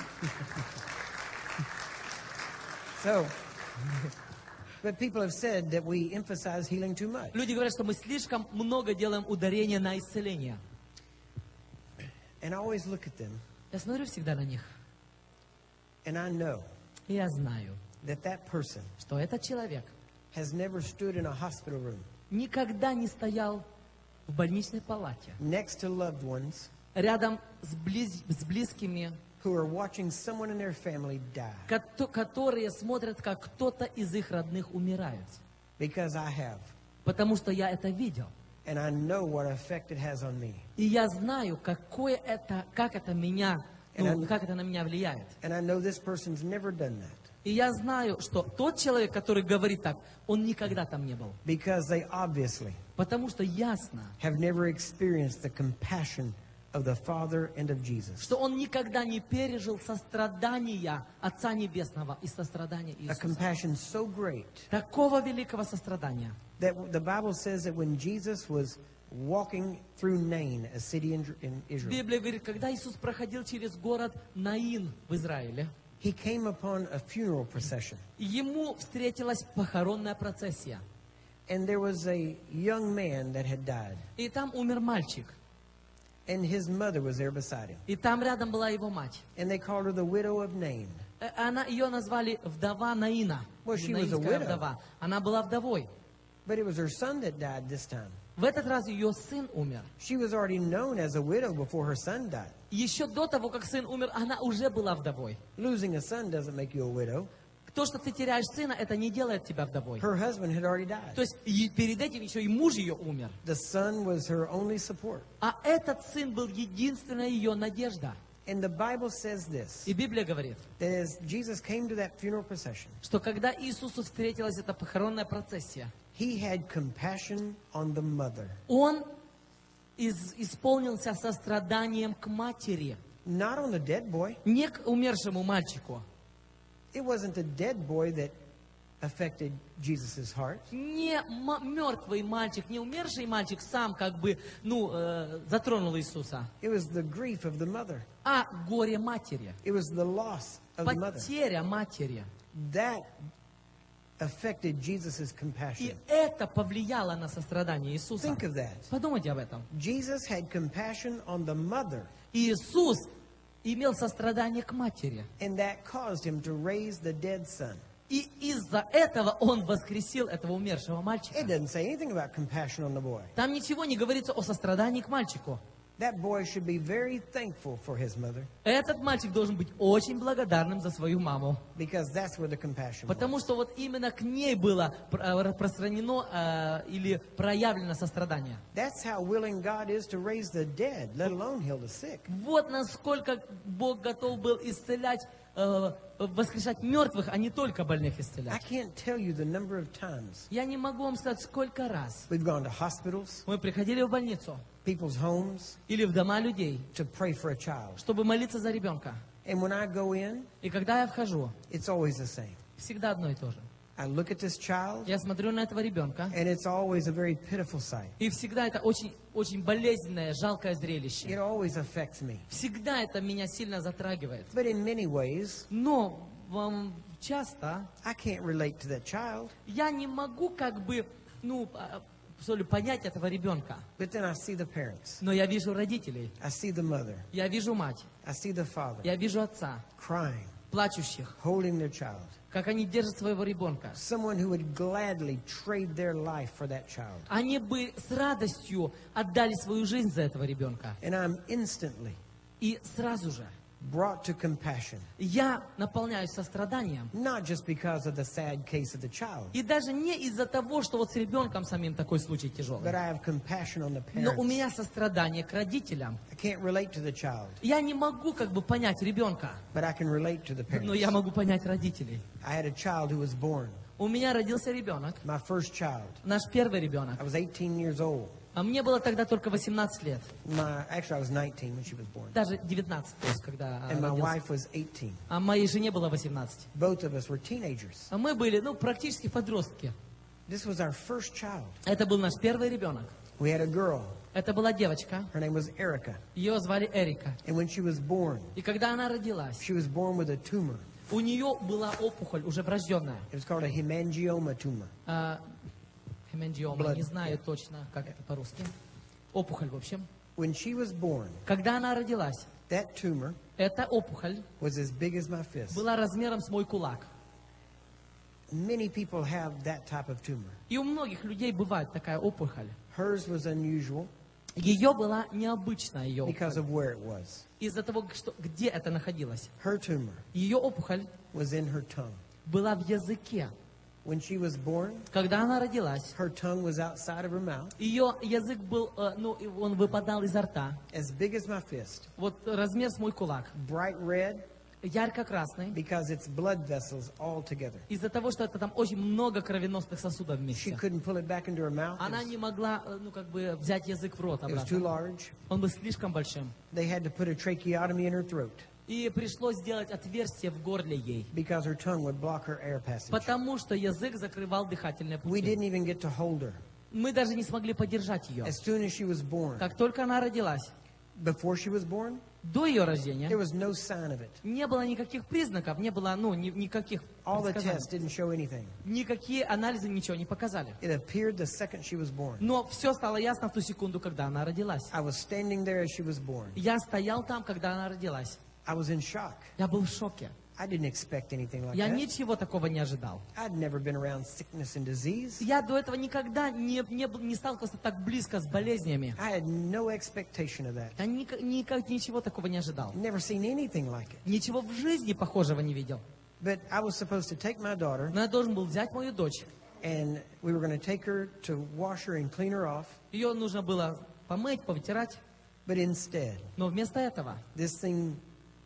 So, but people have said that we emphasize healing too much. Люди говорят, что мы слишком много делаем ударения на исцеление. And I always look at them, Я смотрю всегда на них, and I know и я знаю, that that person что этот человек has never stood in a hospital room никогда не стоял в больничной палате, next to loved ones рядом с близкими, who are watching someone in their family die. которые смотрят, как кто-то из их родных умирает. Because I have. Потому что я это видел. And I know what effect it has on me. И я знаю, как это на меня влияет. And I know this person's never done that. И я знаю, что тот человек, который говорит так, он никогда там не был. Because they obviously Потому что ясно, have never experienced the compassion of the Father and of Jesus. что он никогда не пережил сострадания Отца Небесного и сострадания A Иисуса. compassion so great Такого великого сострадания. that the Bible says that when Jesus was walking through Nain, a city in Israel, Библия говорит, когда Иисус проходил через город Наин в Израиле, he came upon a funeral procession. ему встретилась похоронная процессия. And there was a young man that had died. И там умер мальчик. And his mother was there beside him. И там рядом была его мать. And they called her the widow of Nain. Ее назвали вдова Наина. Well, she was a Наинская widow. вдова. Она была вдовой. But it was her son that died this time. В этот раз ее сын умер. She was already known as a widow before her son died. Еще до того, как сын умер, она уже была вдовой. Losing a son doesn't make you a widow. То, что ты теряешь сына, это не делает тебя вдовой. Her husband had already died. То есть и перед этим еще и муж ее умер. The son was her only support. А этот сын был единственная ее надежда. And the Bible says this, И Библия говорит, that as Jesus came to that funeral procession, что когда Иисусу встретилась эта похоронная процессия, he had compassion on the mother. он исполнился состраданием к матери, Not on the dead boy. не к умершему мальчику. It wasn't the dead boy that affected Jesus' heart. Не мертвый мальчик, не умерший мальчик сам как бы, затронул Иисуса, It was the grief of the mother. а горе матери, It was the loss of the mother. потеря матери. That affected Jesus' И compassion. это повлияло на сострадание Иисуса. Think of that. Подумайте об этом. Jesus had compassion on the mother, Иисус имел сострадание к матери. and that caused him to raise the dead son. И из-за этого он воскресил этого умершего It мальчика. doesn't say anything about compassion on the boy. Там ничего не говорится о сострадании к мальчику. That boy should be very thankful for his mother, Этот мальчик должен быть очень благодарным за свою маму. because that's where the compassion Потому was. что вот именно к ней было распространено или проявлено сострадание. That's how willing God is to raise the dead, let alone heal the sick. Вот насколько Бог готов был исцелять, воскрешать мертвых, а не только больных I исцелять. can't tell you the number of times Я не могу вам сказать, сколько раз we've gone to hospitals, мы приходили в больницу people's homes, или в дома людей, to pray for a child. чтобы молиться за ребенка. And when I go in, И когда я вхожу, it's always the same. всегда одно и то же. I look at this child, Я смотрю на этого ребенка, and it's always a very pitiful sight. и всегда это очень, очень болезненное, жалкое It зрелище. always affects me. Всегда это меня сильно затрагивает. But in many ways, Но часто I can't relate to that child. я не могу как бы, что ли, понять этого ребенка. But then I see the parents. Но я вижу родителей, I see the mother. я вижу мать, I see the father я вижу отца, crying, плачущих, holding their child. как они держат своего ребенка. Someone who would gladly trade their life for that child. Они бы с радостью отдали свою жизнь за этого ребенка. And I'm instantly И сразу же brought to compassion. я наполняюсь состраданием. Not just because of the sad case of the child, И даже не из-за того, что вот с ребенком самим такой случай but тяжелый. I have compassion on the Но у parents. меня сострадание к родителям. I can't relate to the child, Я не могу как бы понять ребенка, but I can relate to the но я parents. могу понять родителей. I had a child who was born, У меня родился ребенок, my first child. наш первый ребенок. I was 18 years old. А мне было тогда только 18 лет. Actually, I was 19 when she was born. Даже 19, то есть, когда And my родился. wife was 18. А моей жене было 18. Both of us were teenagers. А мы были, практически подростки. This was our first child. Это был наш первый ребенок. We had a girl. Это была девочка. Her name was Erica. Ее звали Эрика. And when she was born, И когда она родилась, she was born with a tumor. у нее была опухоль, уже врожденная. It was called a hemangioma tumor. Хемангиома, Blood. не знаю точно, как это по-русски. Опухоль, в общем. When she was born, Когда она родилась, that tumor эта опухоль was as big as my fist. была размером с мой кулак. Many people have that type of tumor. И у многих людей бывает такая опухоль. Hers was unusual Ее была необычная, ее because опухоль. of where it was. Из-за того, где это находилось. Her tumor Ее опухоль was in her tongue. была в языке. When she was born, Когда она родилась, her tongue was outside of her mouth, ее язык был, он выпадал изо рта. as big as my fist, Вот размер с мой кулак. bright red Ярко-красный. because it's blood vessels all together. Из-за того, что это там очень много кровеносных сосудов She вместе. couldn't pull it back into her mouth. Она не могла, взять язык в рот It was too обратно. large. Он был слишком большим. They had to put a tracheotomy in her throat И пришлось сделать отверстие в горле ей. because her tongue would block her air passage. Потому что язык закрывал дыхательные We пути. didn't even get to hold her. Мы даже не смогли поддержать ее. As soon as she was born, Как только она родилась, before she was born, до ее рождения, there was no sign of it. не было никаких признаков, не было, никаких All the предсказаний. tests didn't show anything. Никакие анализы ничего не показали. It appeared the second she was born. Но все стало ясно в ту секунду, когда она родилась. I was standing there as she was born. Я стоял там, когда она родилась. I was in shock. Я был в шоке. I didn't expect anything like Я that. ничего такого не ожидал. I'd never been around sickness and disease. Я до этого никогда не сталкивался так близко с болезнями. I had no expectation of that. Я ничего такого не ожидал. Never seen anything like it. Ничего в жизни похожего не видел. But I was supposed to take my daughter, Но я должен был взять мою дочь. and we were going to take her to wash her and clean her off. Ее нужно было помыть, повытирать. But instead, Но вместо этого this thing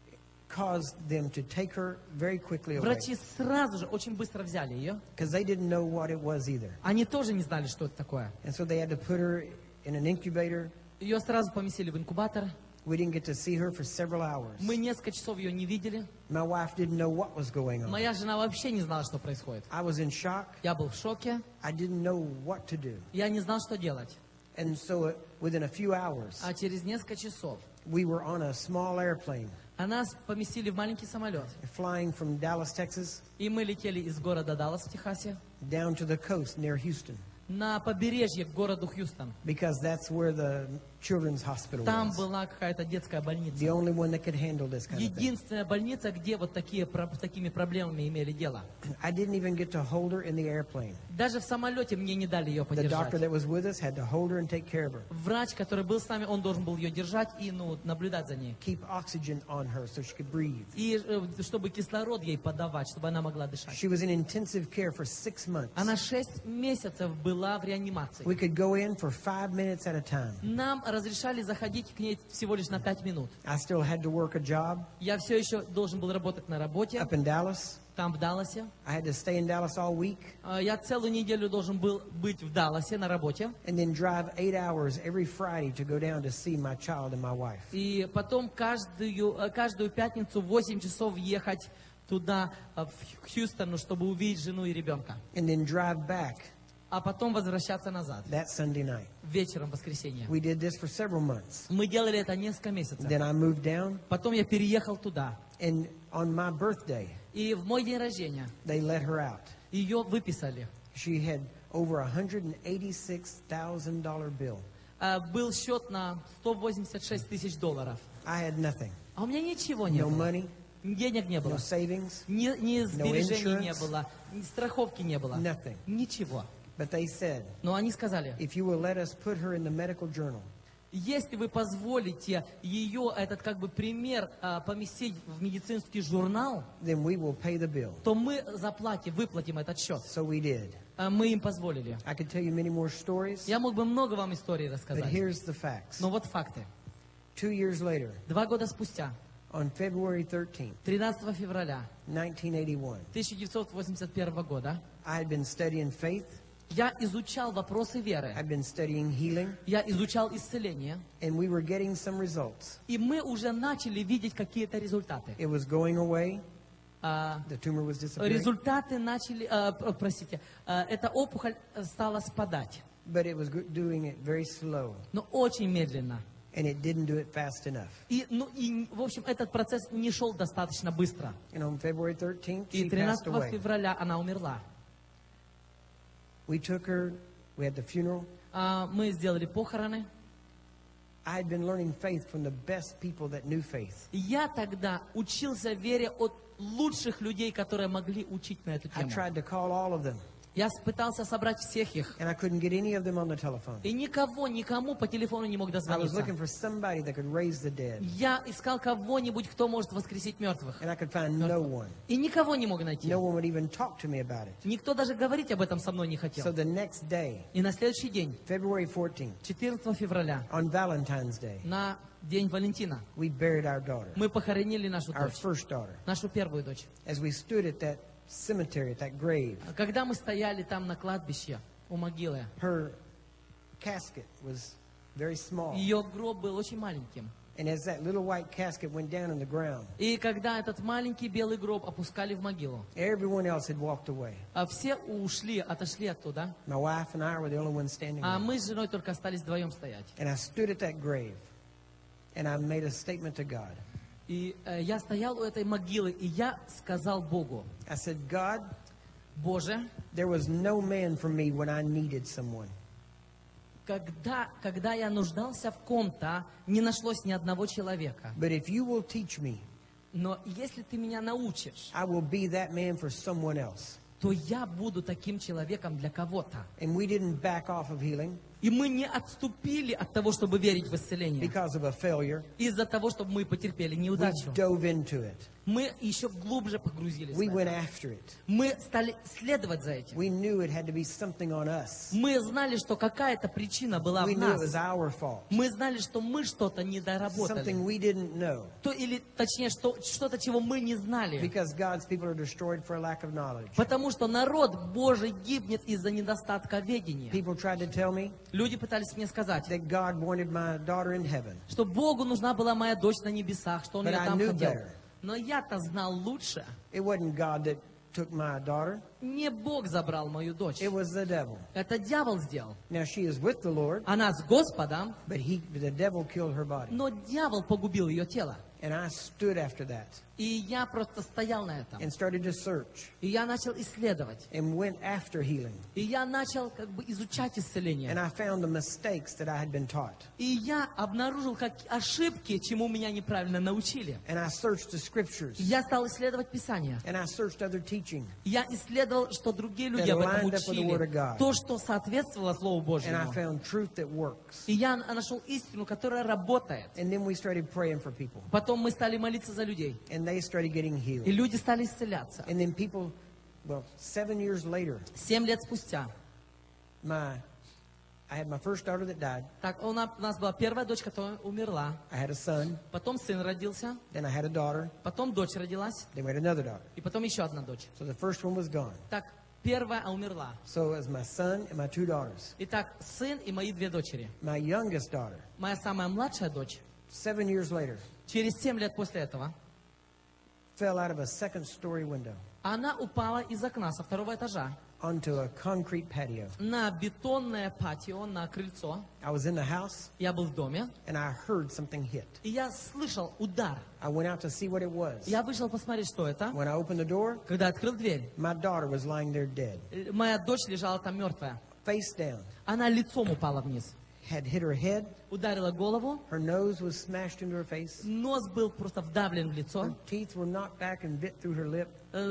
caused them to take her very quickly away. врачи сразу же очень быстро взяли ее. Because they didn't know what it was either. Они тоже не знали, что это такое. And so they had to put her in an incubator. Ее сразу поместили в инкубатор. We didn't get to see her for several hours. Мы несколько часов ее не видели. My wife didn't know what was going on. Моя жена вообще не знала, что происходит. I was in shock. Я был в шоке. I didn't know what to do. Я не знал, что делать. And so within a few hours, А через несколько часов we were on a small airplane нас поместили в маленький самолет. flying from Dallas, Texas, И мы летели из города Даллас в Техасе down to the coast near Houston. на побережье к городу Хьюстон. Because that's where the children's hospital Там was. была какая-то детская больница. The only one that could handle this kind of thing. Единственная больница, где вот такими проблемами имели дело. I didn't even get to hold her in the airplane. Даже в самолете мне не дали ее The doctor подержать. that was with us had to hold her and take care of her. Врач, который был с нами, он должен был ее держать и наблюдать за ней. Keep oxygen on her so she could breathe. И чтобы кислород ей подавать, чтобы она могла дышать. She was in intensive care for 6 months. Она 6 месяцев была в реанимации. We could go in for 5 minutes at a time. Нам разрешали заходить к ней всего лишь на 5 минут. I still had to work a job Я все еще должен был работать на работе, up in Dallas. там в Далласе. I had to stay in Dallas all week Я целую неделю должен был быть в Далласе на работе. and then drive 8 hours every Friday to go down to see my child and my wife. И потом каждую пятницу 8 часов ехать туда, в Хьюстону, чтобы увидеть жену и ребенка. And then drive back А потом возвращаться назад, that Sunday night. вечером воскресенья. We did this for several months. Мы делали это несколько месяцев. Then I moved down, Потом я переехал туда. and on my birthday, И в мой день рождения they let her out. ее выписали. She had over $186,000 bill. Был счет на $186 тысяч. I had nothing. А у меня ничего не No было. money, Денег не no было. savings, Ни сбережений не insurance. было. Ни страховки не было. nothing. Ничего. But they said, Но они сказали, if you will let us put her in the medical journal, если вы позволите ее, этот как бы пример, поместить в медицинский журнал, then we will pay the bill. то мы выплатим этот счет. So we did. Мы им позволили. I could tell you many more stories, Я мог бы много вам историй but рассказать. here's the facts. Но вот факты. 2 years later, 2 года спустя, on February 13th, 13 февраля 1981, 1981 года, I had been studying faith, я изучал вопросы веры. I'd been studying healing, Я изучал исцеление. and we were getting some results. И мы уже начали видеть какие-то результаты. It was going away, А, the tumor was disappearing, результаты начали, эта опухоль стала спадать. but it was doing it very slow, Но очень медленно. and it didn't do it fast enough. И, в общем, этот процесс не шел достаточно быстро. And on February 13th, И she 13 passed away. февраля она умерла. We took her, we had the funeral. Мы сделали похороны. I had been learning faith from the best people that knew faith. Я тогда учился вере от лучших людей, которые могли учить на эту I тему. tried to call all of them, Я пытался собрать всех их. and I couldn't get any of them on the telephone. И никому по телефону не мог I was дозвониться. looking for somebody that could raise the dead, Я искал кого-нибудь, кто может воскресить мертвых. and I could find no one. И никого не мог найти. No one would even talk to me about it. Никто даже говорить об этом со мной не So хотел. the next day, И на следующий день, February 14th, 14 февраля, on Valentine's Day, на День Валентина, we buried our daughter, мы похоронили нашу our дочь, first daughter. нашу первую дочь. As we stood at that cemetery, at that grave, Когда мы стояли там на кладбище, у могилы, her casket was very small. ее гроб был очень маленьким. And as that little white casket went down on the ground, И когда этот маленький белый гроб опускали в могилу, everyone else had walked away. все отошли оттуда, My wife and I were the only ones standing а there. мы с женой только остались вдвоем стоять. And I stood at that grave, and I made a statement to God. И я стоял у этой могилы, и я сказал Богу: I said, God, Боже, there was no man for me when I needed someone. когда я нуждался в ком-то, не нашлось ни одного человека. But if you will teach me Но если ты меня научишь, I will be that man for someone else. то я буду таким человеком для кого-то. And we didn't back off of healing И мы не отступили от того, чтобы верить в исцеление. because of a failure. Из-за того, чтобы мы потерпели We неудачу. dove into it. Мы еще глубже погрузились We в went это. after it. Мы стали следовать за этим. We knew it had to be something on us. Мы знали, что какая-то причина была We в knew it was нас. our fault. Мы знали, что мы что-то не доработали. Something we didn't know. Или точнее, что-то, чего мы не знали. Because God's people are destroyed for a lack of knowledge. Потому что народ Божий гибнет из-за недостатка ведения. People tried to tell me Люди пытались мне сказать, that God wanted my daughter in heaven. что Богу нужна была моя дочь на небесах, что Он But ее I там knew хотел. better. Но я-то знал лучше. It wasn't God that took my daughter. Не Бог забрал мою дочь. It was the devil. Это дьявол сделал. Now she is with the Lord, Она с Господом, but the devil killed her body. но дьявол погубил ее тело. And I stood after that И я просто стоял на этом. and started to search И я начал исследовать. and went after healing. И я начал как бы изучать исцеление. And I found the mistakes that I had been taught. И я обнаружил как ошибки, чему меня неправильно научили. And I searched the scriptures. И я стал исследовать Писание. And I searched other teaching. Я исследовал, что другие люди That об этом lined up with the Word of учили. God. То, что соответствовало Слову And I Божьему. found truth that works. И я нашел истину, которая работает. And then we started praying for people. Потом мы стали молиться за людей. And they started getting И healed. люди стали исцеляться. And then people, 7 years later, 7 лет спустя. I had my first daughter that died. Так, у нас была первая дочь, которая умерла. I had a son. Потом сын родился. Then I had a daughter. Потом дочь родилась. Then we had another daughter. И потом еще одна дочь. So the first one was gone. Так, первая умерла. So it was my son and my 2 daughters. Итак, сын и мои 2 дочери. My youngest daughter, Моя самая младшая дочь 7 years later, через 7 лет после этого, fell out of a second-story window она упала из окна со 2-го этажа onto a concrete patio. на бетонное патио, на крыльцо. I was in the house Я был в доме, and I heard something hit. и я слышал удар. I went out to see what it was. Я вышел посмотреть, что это. When I opened the door, Когда открыл дверь, my daughter was lying there dead, моя дочь лежала там мертвая. face down, Она лицом упала вниз. had hit her head. Ударила голову, Her nose was smashed into her face. нос был просто вдавлен в лицо. Her teeth were knocked back and bit through her lip.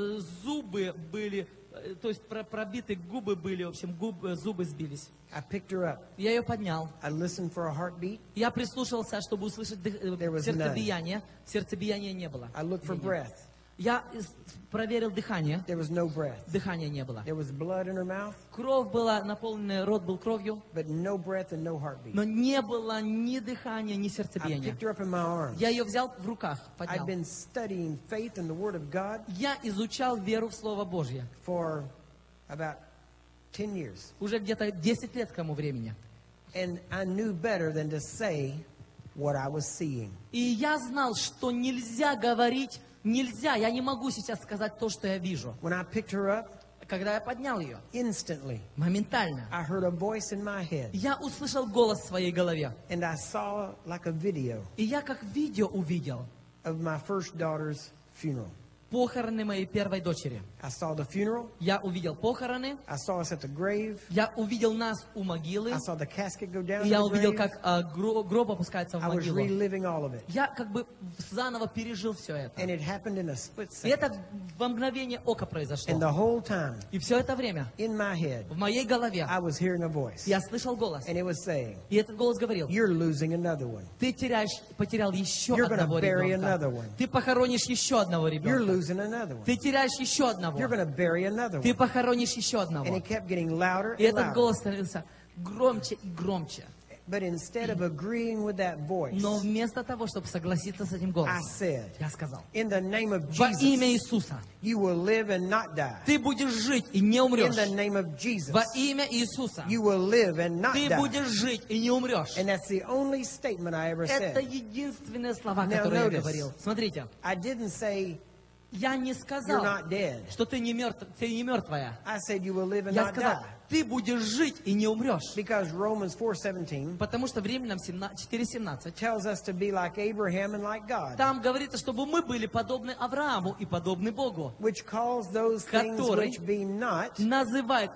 Зубы были, то есть пробиты губы были, в общем, зубы сбились. I picked her up. Я ее поднял. I listened for a heartbeat. Я прислушался, чтобы услышать was сердцебиение. Сердцебиения не было. I looked for breath. Я проверил дыхание. There was no breath. Дыхания не было. There was blood in her mouth, Кровь была наполнена, рот был кровью, but no breath and no heartbeat. но не было ни дыхания, ни I сердцебиения. picked her up in my arms. Я ее взял в руках, I'd поднял. been studying faith and the Word of God Я изучал веру в Слово Божье. for about 10 years. Уже где-то 10 лет к тому времени. And I knew better than to say what I was seeing. И я знал, что нельзя говорить, нельзя, я не могу сейчас сказать то, что я вижу. When I picked her up, Когда я поднял ее, instantly, моментально, I heard a voice in my head. я услышал голос в своей голове. And I saw like a video И я как видео увидел of my first daughter's funeral. похороны моей первой дочери. I saw the funeral. Я увидел похороны, I saw us at the grave. я увидел нас у могилы, I saw the casket go down и to я the увидел, grave. как гроб опускается в I was могилу. reliving all of it. Я как бы заново пережил все это. And it happened in a split И second. это во мгновение ока And произошло. the whole time, И все это время in my head, в моей голове I was hearing a voice. я слышал голос. And it was saying, И этот голос говорил: you're losing another one. ты потерял еще You're gonna одного bury ребенка. another one. Ты похоронишь еще одного You're ребенка. losing another one. Ты теряешь еще одного. You're going to bury another Ты one. похоронишь еще And одного. it kept getting louder И and этот louder. голос становился громче и громче. But instead of agreeing with that voice, Но вместо того, чтобы согласиться с этим I голосом, said, я сказал: in the name of во имя Jesus, Иисуса you will live and not die. ты будешь жить и не In умрешь. the name of Jesus, Во имя Иисуса you will live and not ты die. будешь жить и не умрешь. And that's the only statement I ever Это said. единственные слова, Now которые я notice. говорил. Смотрите, I didn't say, я не you're сказал, not dead. что ты не мертвая. I said, you will live and Я not сказал, die. ты будешь жить и не умрешь. Because Romans 4:17 Потому что в Римлянам 4:17 tells us to be like Abraham and like God, там говорится, чтобы мы были подобны Аврааму и подобны Богу, which calls those things который which be not называет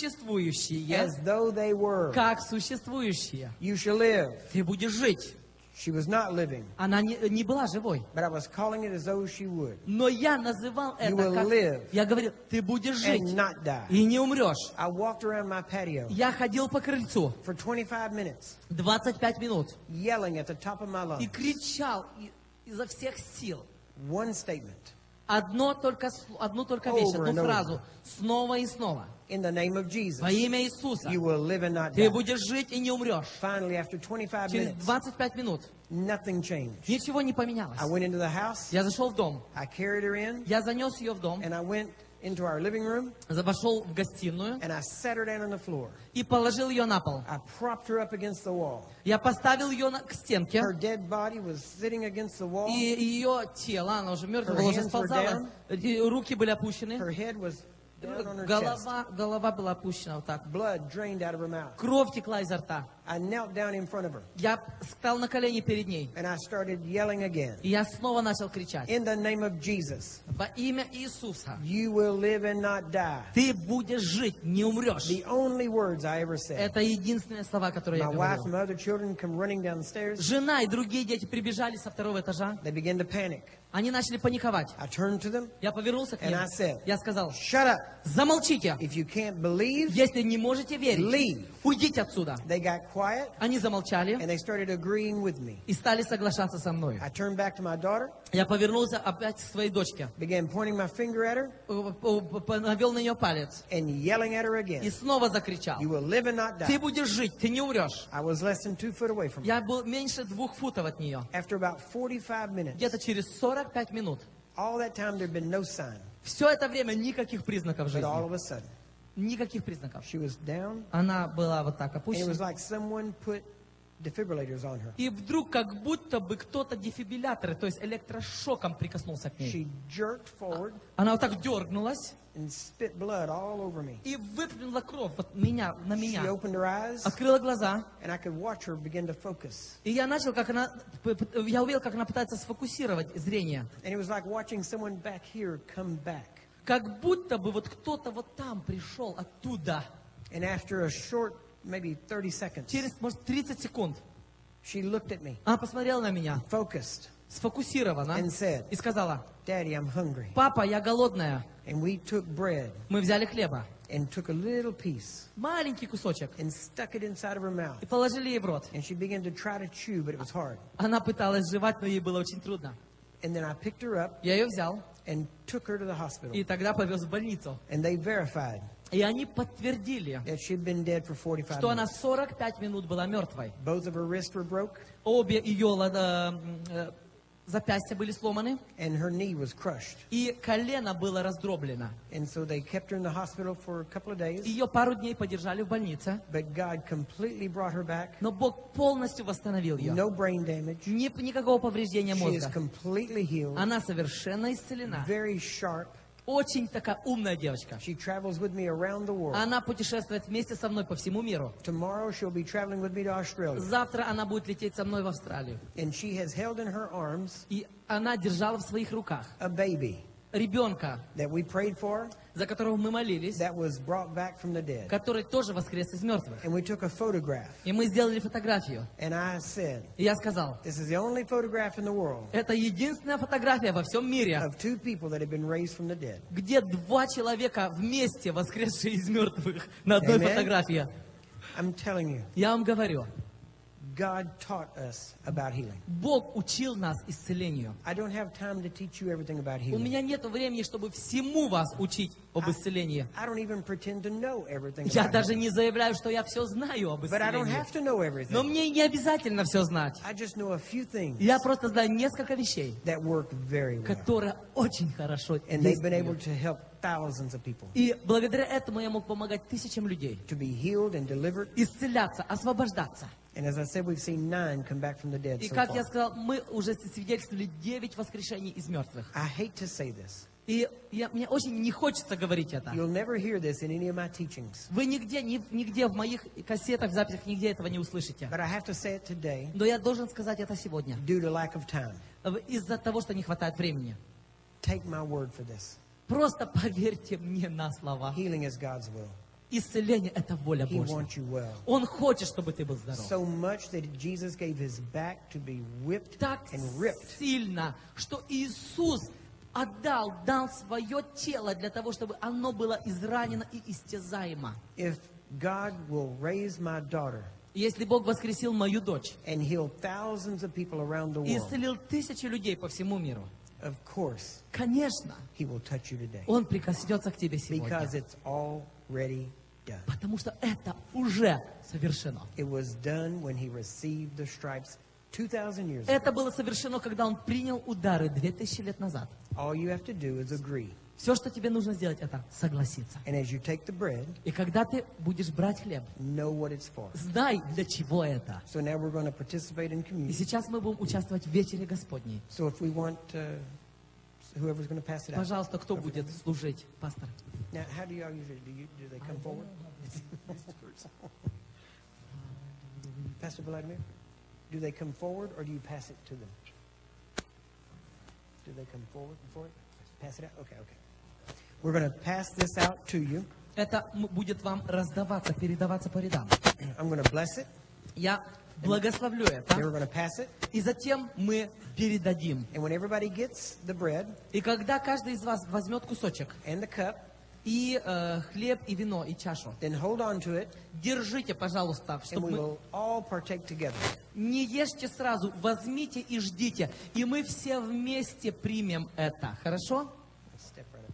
несуществующие as though they were. как существующие. You shall live. Ты будешь жить. She was not living, Она не была живой. but I was calling it as though she would Но я называл это will как... live Я говорил, ты будешь жить and not die. и не умрешь. I walked around my patio Я ходил по крыльцу for 25 minutes, 25 минут yelling at the top of my и lungs. кричал изо всех сил. One statement. Одну только вещь, Over and одну over. фразу. Снова и снова. In the name of Jesus, Во имя Иисуса. you will live and not Ты die. будешь жить и не умрешь. Finally, after 25 Через minutes, 25 минут nothing changed. ничего не поменялось. I went into the house, Я зашел в дом. I carried her in, Я занес ее в дом. and I went into our living room, Вошел в гостиную and I sat her down on the floor. и положил ее на пол. I propped her up against the wall. Я поставил ее к стенке. Her dead body was sitting against the wall. И ее тело, она уже мертвая Her была, уже hands were сползала. Руки были опущены. Her head was down on her chest. Голова была опущена вот так. Blood drained out of her mouth. Кровь текла изо рта. I knelt down in front of her, Я встал на колени перед ней. and I started yelling again. И я снова начал кричать. In the name of Jesus, Во имя Иисуса. you will live and not die. Ты будешь жить, не умрешь. The only words I ever said. Это единственные слова, которые я My wife говорил. and my other children come running down the stairs. Жена и другие дети прибежали со второго этажа. They began to panic. Они начали паниковать. I turned to them. Я повернулся к ним. And I said, Я сказал, Shut up. замолчите. If you can't believe, Если не можете верить, leave. уйдите отсюда. They got quiet, Они замолчали and they started agreeing with me. и стали соглашаться со мной. I turned back to my daughter, Я повернулся опять к своей дочке. began pointing my finger at her, Навел на нее палец. and yelling at her И again. снова закричал. You will live and not Ты die. будешь жить, ты не умрешь. I was less than 2 feet away from her. Я был меньше 2 футов от нее. After about 45 minutes, Где-то через 45 минут. all that time there had been no sign. Все это время никаких признаков But all жизни. of a sudden, Никаких признаков. she was down, Она была вот так and it was опущена. like someone put defibrillators on her. И вдруг как будто бы кто-то дефибрилляторы, то есть электрошоком прикоснулся к ней. She jerked forward Она вот так дернулась and spit blood all over me. и выплюнула кровь вот на She меня. opened her eyes, Открыла глаза. and I could watch her begin to focus. И я начал, я увидел, как она пытается сфокусировать зрение. And it was like watching someone back here come back. Как будто бы вот кто-то вот там пришел оттуда. And after a short, maybe 30 seconds, Через, может, 30 секунд she looked at me, она посмотрела на меня, focused, сфокусирована, and said, и сказала, Daddy, I'm hungry. папа, я голодная. And we took bread Мы взяли хлеба, and took a little piece маленький кусочек, and stuck it inside of her mouth. и положили ей в рот. And she began to try to chew, but it was hard. Она пыталась жевать, но ей было очень трудно. And then I picked her up Я ее взял, and took her to the hospital. и тогда повез в больницу. And they verified И они подтвердили, that she'd been dead for 45 что она minutes. 45 минут была мертвой. Both of her wrists were broke, Обе ее запястья были сломаны, and her knee was crushed. и колено было раздроблено. And so they kept her in the hospital for a couple of days. Ее пару дней подержали в больнице, But God completely brought her back. но Бог полностью восстановил ее. No brain damage. Никакого повреждения She is мозга. completely healed. Она совершенно исцелена. Very sharp. Очень такая умная девочка. She travels with me around the world. Она путешествует вместе со мной по всему миру. Tomorrow she'll be traveling with me to Australia. Завтра она будет лететь со мной в Австралию. And she has held in her arms И она держала в своих руках a baby ребенка, that we prayed for за которого мы молились, that was brought back from the dead. который тоже воскрес из мертвых. And we took a photograph. И мы сделали фотографию. And I said, И я сказал, this is the only photograph in the world это единственная фотография во всем мире, of 2 people that have been raised from the dead. где 2 человека вместе воскресшие из мертвых на одной Amen. фотографии. I'm telling you, Я вам говорю, God taught us about healing. Бог учил нас исцелению. I don't have time to teach you everything about У healing. меня нет времени, чтобы всему вас учить об исцелении. I don't even pretend to know everything Я about даже healing. не заявляю, что я все знаю об But I don't исцелении. have to know Но everything. мне не обязательно все знать. I just know a few things Я просто знаю несколько вещей, that work very well. которые очень хорошо And they've been able действуют. to help thousands of people И благодаря этому я мог помогать тысячам людей to be healed and delivered. исцеляться, освобождаться. And as I said, we've seen 9 come back from the dead И so как я far. сказал, мы уже свидетельствовали 9 воскрешений из мертвых. I hate to say this. И мне очень не хочется говорить это. You'll never hear this in any of my teachings. Вы нигде в моих кассетах, записях, нигде этого не услышите. But I have to say it today Но я должен сказать это сегодня. due to lack of time. Из-за того, что не хватает времени. Take my word for this. Просто поверьте мне на слова. Healing is God's will. Исцеление – это воля He Божья. wants you well. Он хочет, чтобы ты был здоров. So much that Jesus gave his back to be whipped Так and ripped. сильно, что Иисус дал свое тело для того, чтобы оно было изранено и истязаемо. If God will raise my daughter Если Бог воскресил мою дочь and heal thousands of people around the и world, исцелил тысячи людей по всему миру, of course, конечно, he will touch you today. Он прикоснется к тебе сегодня. Because it's already done. Потому что это уже совершено. It was done when he received the stripes 2,000 years ago. Это было совершено, когда Он принял удары 2000 лет назад. All you have to do is agree. Все, что тебе нужно сделать, это согласиться. And as you take the bread, И когда ты будешь брать хлеб, know what it's for. знай, для чего это. So now we're going to participate in И communion. сейчас мы будем участвовать в вечере Господней. So if we want, whoever's going to pass it out. Пожалуйста, кто будет служить, пастор? Now, how do y'all usually, do they come forward? Pastor Vladimir, do they come forward or do you pass it to them? Do they come forward before it? Pass it out? Okay, okay. We're going to pass this out to you. Это будет вам раздаваться, передаваться по рядам. I'm going to bless it. Я благословлю Then это. we're going to pass it. И затем мы передадим. And when everybody gets the bread И когда каждый из вас возьмет кусочек, and the cup, и хлеб, и вино, и чашу, then hold on to it, держите, пожалуйста, and чтобы we мы... will all partake together. Не ешьте сразу, возьмите и ждите. И мы все вместе примем это. Хорошо? Let's step right up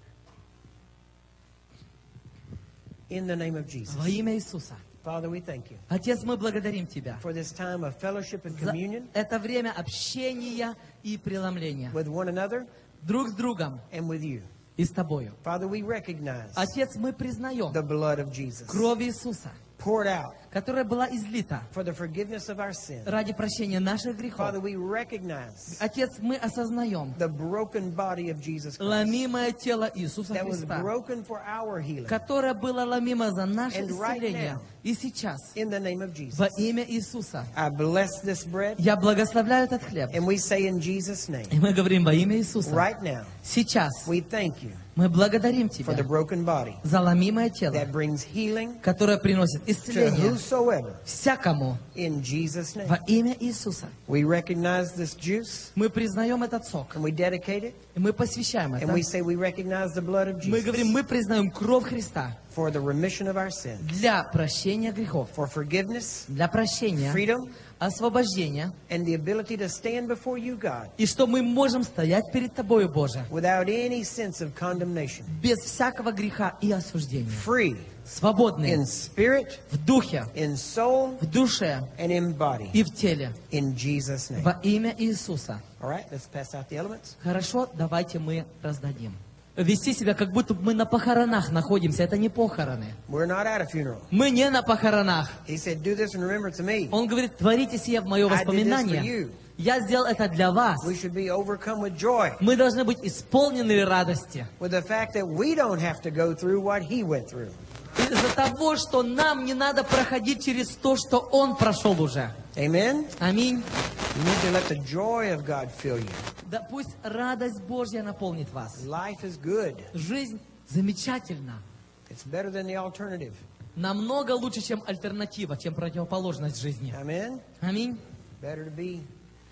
here. In the name of Jesus. Во имя Иисуса. Father, we thank you Отец, мы благодарим Тебя for this time of fellowship and за communion это время общения и преломления with one another друг с другом and with you. и с Тобою. Father, we recognize Отец, мы признаем the blood of Jesus кровь Иисуса, poured out которая была излита for the forgiveness of our sin. ради прощения наших грехов. Father, we recognize Отец, мы осознаем the broken body of Jesus Christ ломимое тело Иисуса that was Христа, broken for our healing. которое было ломимо за наше And right исцеление. now, И сейчас, In the name of Jesus, во имя Иисуса, I bless this bread, я благословляю этот хлеб. and we say in Jesus' name, И мы говорим во имя Иисуса. right now, Сейчас we thank you мы благодарим for the Тебя broken body за ломимое тело, that brings healing которое приносит to исцеление whosoever всякому in Jesus' name. во имя Иисуса. We recognize this juice, Мы признаем этот сок, and we dedicate it, и мы посвящаем это. and we say we recognize the blood of Мы говорим, Jesus мы признаем кровь Христа for the remission of our sins, для прощения грехов, for forgiveness, для прощения, freedom, освобождения, and the ability to stand before you, God, и что мы можем стоять перед Тобою, Боже, without any sense of condemnation, без всякого греха и осуждения, free свободные in spirit, в духе, in soul, в душе and in body, и в теле, in Jesus' name. во имя Иисуса. All right, let's pass out the elements. Хорошо, давайте мы раздадим. Вести себя, как будто мы на похоронах находимся. Это не похороны. We're not at a funeral. Мы не на похоронах. He said, do this in remembrance of me. Он говорит, творите сие в мое I did this for воспоминание. you. Я сделал это для вас. We should be overcome with joy, Мы должны быть исполнены радости. with the fact that we don't have to go through what he went through. Из-за того, что нам не надо проходить через то, что Он прошел уже. Amen? Аминь. You need to let the joy of God fill you. Да пусть радость Божья наполнит вас. Life is good. Жизнь замечательна. It's better than the alternative. Намного лучше, чем альтернатива, чем противоположность жизни. Amen? Аминь. Better to be.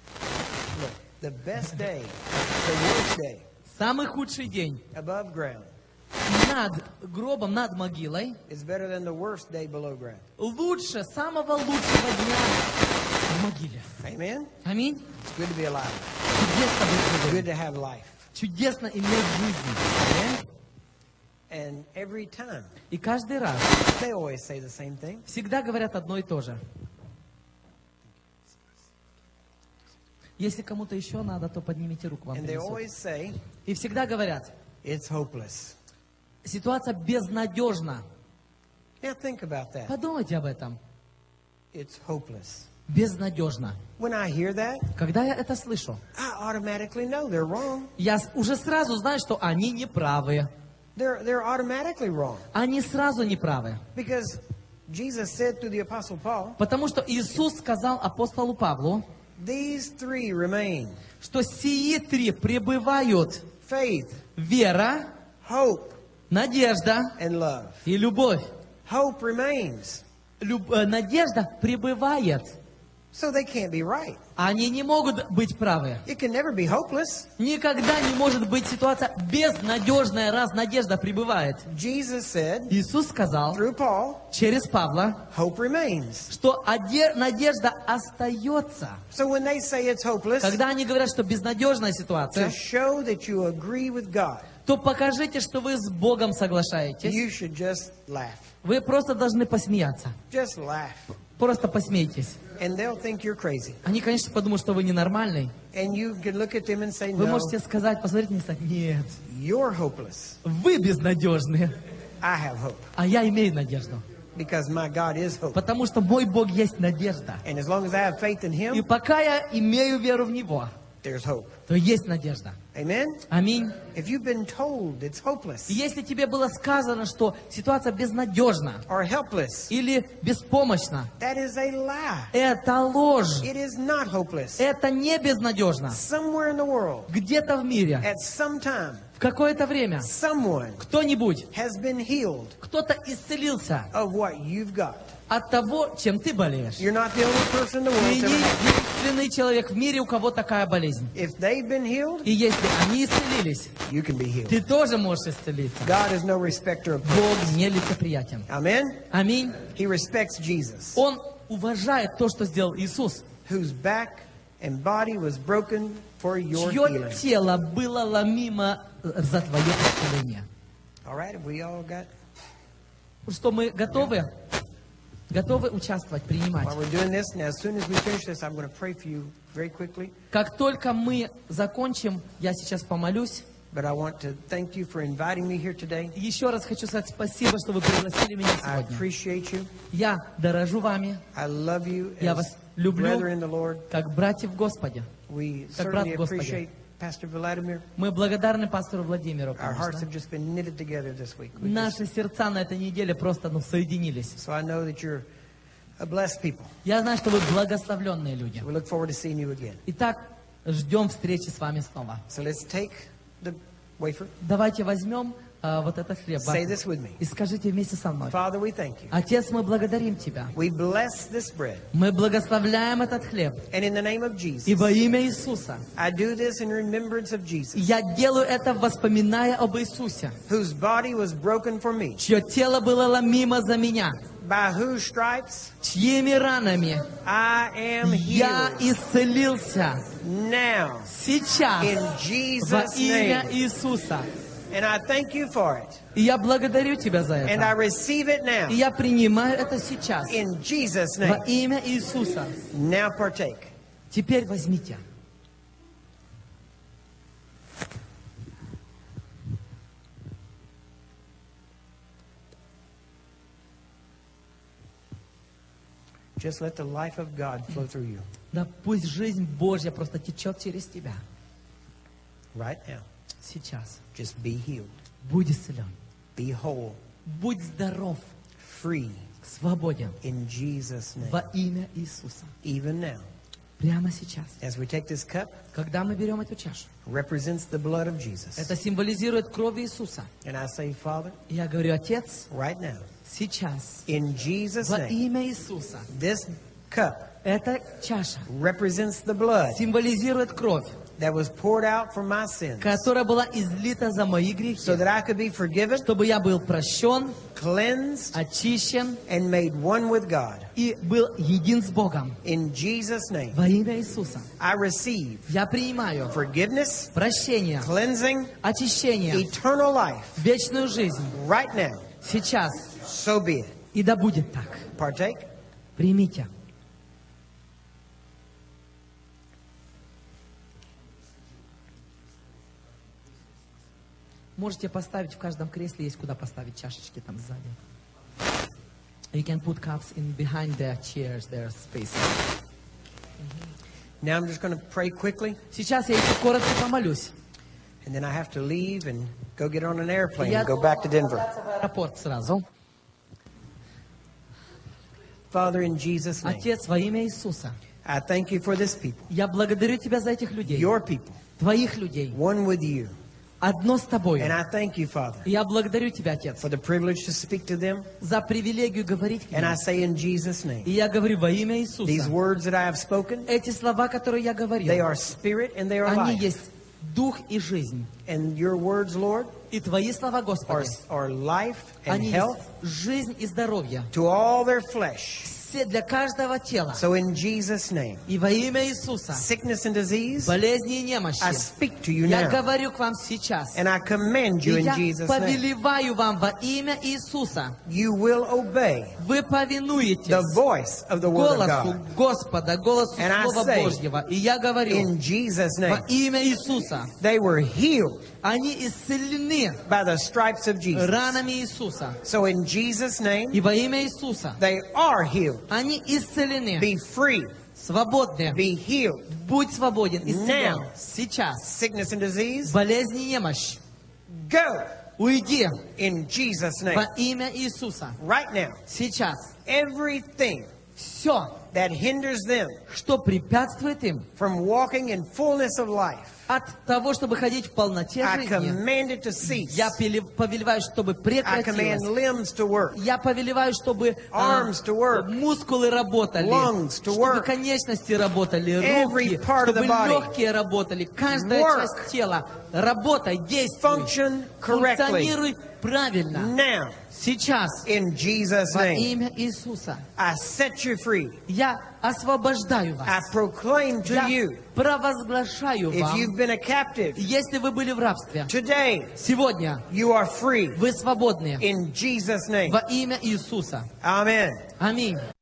Look, the best day, the worst day, Самый худший день above ground над гробом, над могилой, is better than the worst day below ground. лучше самого лучшего дня в могиле. Amen? Аминь. It's good to be alive. Чудесно быть It's живым. good to have life. Чудесно иметь жизнь. And every time, И каждый раз they always say the same thing. всегда говорят одно и то же. Если кому-то еще надо, то поднимите руку, вам And they принесут. always say, И всегда говорят, it's hopeless. ситуация безнадежна. Now think about that. Подумайте об этом. It's hopeless. Безнадежно. When I hear that, Когда я это слышу, I automatically know they're wrong. я уже сразу знаю, что они неправы. They're automatically wrong. Они сразу неправы. Because Jesus said to the Apostle Paul, Потому что Иисус сказал апостолу Павлу, these three remain. что сии три пребывают: Faith, вера, hope, надежда and love. и любовь. Hope remains. Надежда пребывает. So they can't be right. Они не могут быть правы. It can never be hopeless. Никогда не может быть ситуация безнадежная, раз надежда пребывает. Jesus said, Иисус сказал through Paul, через Павла, hope remains. что надежда остается. So when they say it's hopeless, Когда они говорят, что безнадежная to ситуация, show that you agree with God, то покажите, что вы с Богом соглашаетесь. you should just laugh. Вы просто должны посмеяться. Just laugh. Просто посмейтесь. And they'll think you're crazy. Они, конечно, подумают, что вы ненормальный. And you can look at them and say, Вы no, можете сказать, посмотрите на них, сказать, нет, you're hopeless. вы безнадежные, I have hope. а я имею надежду. Because my God is hope. Потому что мой Бог есть надежда. And as long as I have faith in И Him, пока я имею веру в Него, there's hope. то есть надежда. Amen? Аминь. If you've been told it's hopeless И если тебе было сказано, что ситуация безнадежна or helpless, или беспомощна, that is a lie. это ложь. It is not hopeless. Это не безнадежно. Somewhere in the world, Где-то в мире, at some time, в какое-то время, someone кто-нибудь, has been healed кто-то исцелился of what you've got. от того, чем ты болеешь. You're not the only person in the Ты world не to ever have. единственный человек в мире, у кого такая болезнь. If they've been healed, И если они исцелились, you can be healed. ты тоже можешь исцелиться. God is no respecter of Бог persons. не лицеприятен. Amen? Аминь. He respects Jesus, Он уважает то, что сделал Иисус, whose back and body was broken for your чье healing. тело было ломимо за твое исцеление. All right, have we all got? Что мы готовы? Готовы участвовать, принимать. While we're doing this, and as soon as we finish this, I'm going to pray for you very quickly. Как только мы закончим, я сейчас помолюсь. But I want to thank you for inviting me here today. Еще раз хочу сказать спасибо, что вы пригласили меня I сегодня. appreciate you. Я дорожу вами, I love you я as вас люблю, brethren in the Lord. как братья в Господе. We как брат certainly в Господе. appreciate Pastor Vladimir. Мы благодарны пастору Владимиру, Our hearts конечно. have just been knitted together this week. We just- Наши сердца на этой неделе просто соединились. So I know that you're a blessed people. Я знаю, что вы благословленные люди. We look forward to seeing you again. Итак, ждем встречи с вами снова. So let's take the wafer. Давайте возьмем вот этот хлеб. Say this with me. И скажите вместе со мной. Father, we thank you. Отец, мы благодарим Тебя. We bless this bread. Мы благословляем этот хлеб. And in the name of И Jesus, во имя Иисуса. I do this in remembrance of Jesus, Я делаю это, воспоминая об Иисусе, whose body was broken for me, чье тело было ломимо за меня, by whose stripes чьими ранами I am я healed. исцелился Now, сейчас in во Jesus' имя name. Иисуса. And I thank you for it. И я благодарю Тебя за And I это. receive it now. И я принимаю это сейчас In Jesus' во name. имя Иисуса. Now partake. Теперь возьмите. Just let the life of God flow through you Да пусть жизнь Божья просто течет через тебя. right now. Сейчас. Just be healed. Будь исцелен. Be whole. Будь здоров. Free Свободен. in Jesus' name. Во имя Иисуса. Even now, Прямо сейчас. as we take this cup, Когда мы берем эту чашу, represents the blood of Jesus. это символизирует кровь Иисуса. And I say, Father, И я говорю, Отец, right now, сейчас, in Jesus' во name, имя Иисуса, this cup эта чаша represents the blood символизирует кровь, that was poured out for my sins, которая была излита за мои грехи, so that I could be forgiven, чтобы я был прощен, cleansed, очищен and made one with God. и был един с Богом. In Jesus' name, Во имя Иисуса I receive я принимаю forgiveness, прощение, cleansing, очищение, eternal life вечную жизнь right now. сейчас. So be it. И да будет так. Partake. Примите. Можете поставить в каждом кресле, есть куда поставить чашечки там сзади. You can put cups in behind the chairs, there's space. Now I'm just going to pray quickly, Сейчас я еще коротко помолюсь. and then I have to leave and go get on an airplane Я and go back to Denver. в аэропорт сразу. Father, in Jesus' name, Отец, во имя Иисуса, I thank you for this people, я благодарю Тебя за этих людей, your people, Твоих людей, one with you. одно с Тобой. And I thank you, Father, Я благодарю Тебя, Отец, for the privilege to speak to them. за привилегию говорить к And I ним. say in Jesus' И name, я говорю во имя these Иисуса. words that I have spoken, Эти слова, которые я they говорил, are spirit and they are они life. есть дух и жизнь. And your words, Lord, И Твои слова, are, Господи, are life and они health есть жизнь и здоровье. to all their flesh. Все для каждого тела. So in Jesus' name, И во имя Иисуса, sickness and disease, болезни и I немощи, speak to you я now. говорю к вам сейчас. And I command И you in я Jesus' name. повелеваю вам во имя Иисуса. You will obey Вы the повинуетесь voice of the Word of голосу God. Господа, голосу And I Слова say, Божьего. И я говорю In Jesus' во name, имя Иисуса. they were healed Они исцелены by the stripes of Jesus. ранами Иисуса. So in Jesus' name, И во имя Иисуса they are healed. они исцелены, Be free. свободны. Be healed. Будь свободен, исцелен. Now. Сейчас. Sickness and disease, Болезни и немощь. go Уйди in Jesus' name. во имя Иисуса. Right now, Сейчас. everything Все, that hinders them что препятствует им from walking in fullness of life, от того, чтобы ходить в полноте I жизни, command it to cease. я повелеваю, чтобы I command прекратилось. limbs to work, Я повелеваю, чтобы arms to work, мускулы работали, lungs to чтобы work, конечности работали, every руки, part of чтобы the body. легкие работали, каждая Work. часть тела. Работай, действуй, function correctly. функционируй правильно. Now, Сейчас, in Jesus' во name, имя Иисуса, I set you free. я освобождаю I вас. proclaim to Я you, провозглашаю if вам, you've been a captive, если вы были в рабстве, today сегодня you are free. вы свободны In Jesus' name. во имя Иисуса. Amen. Аминь.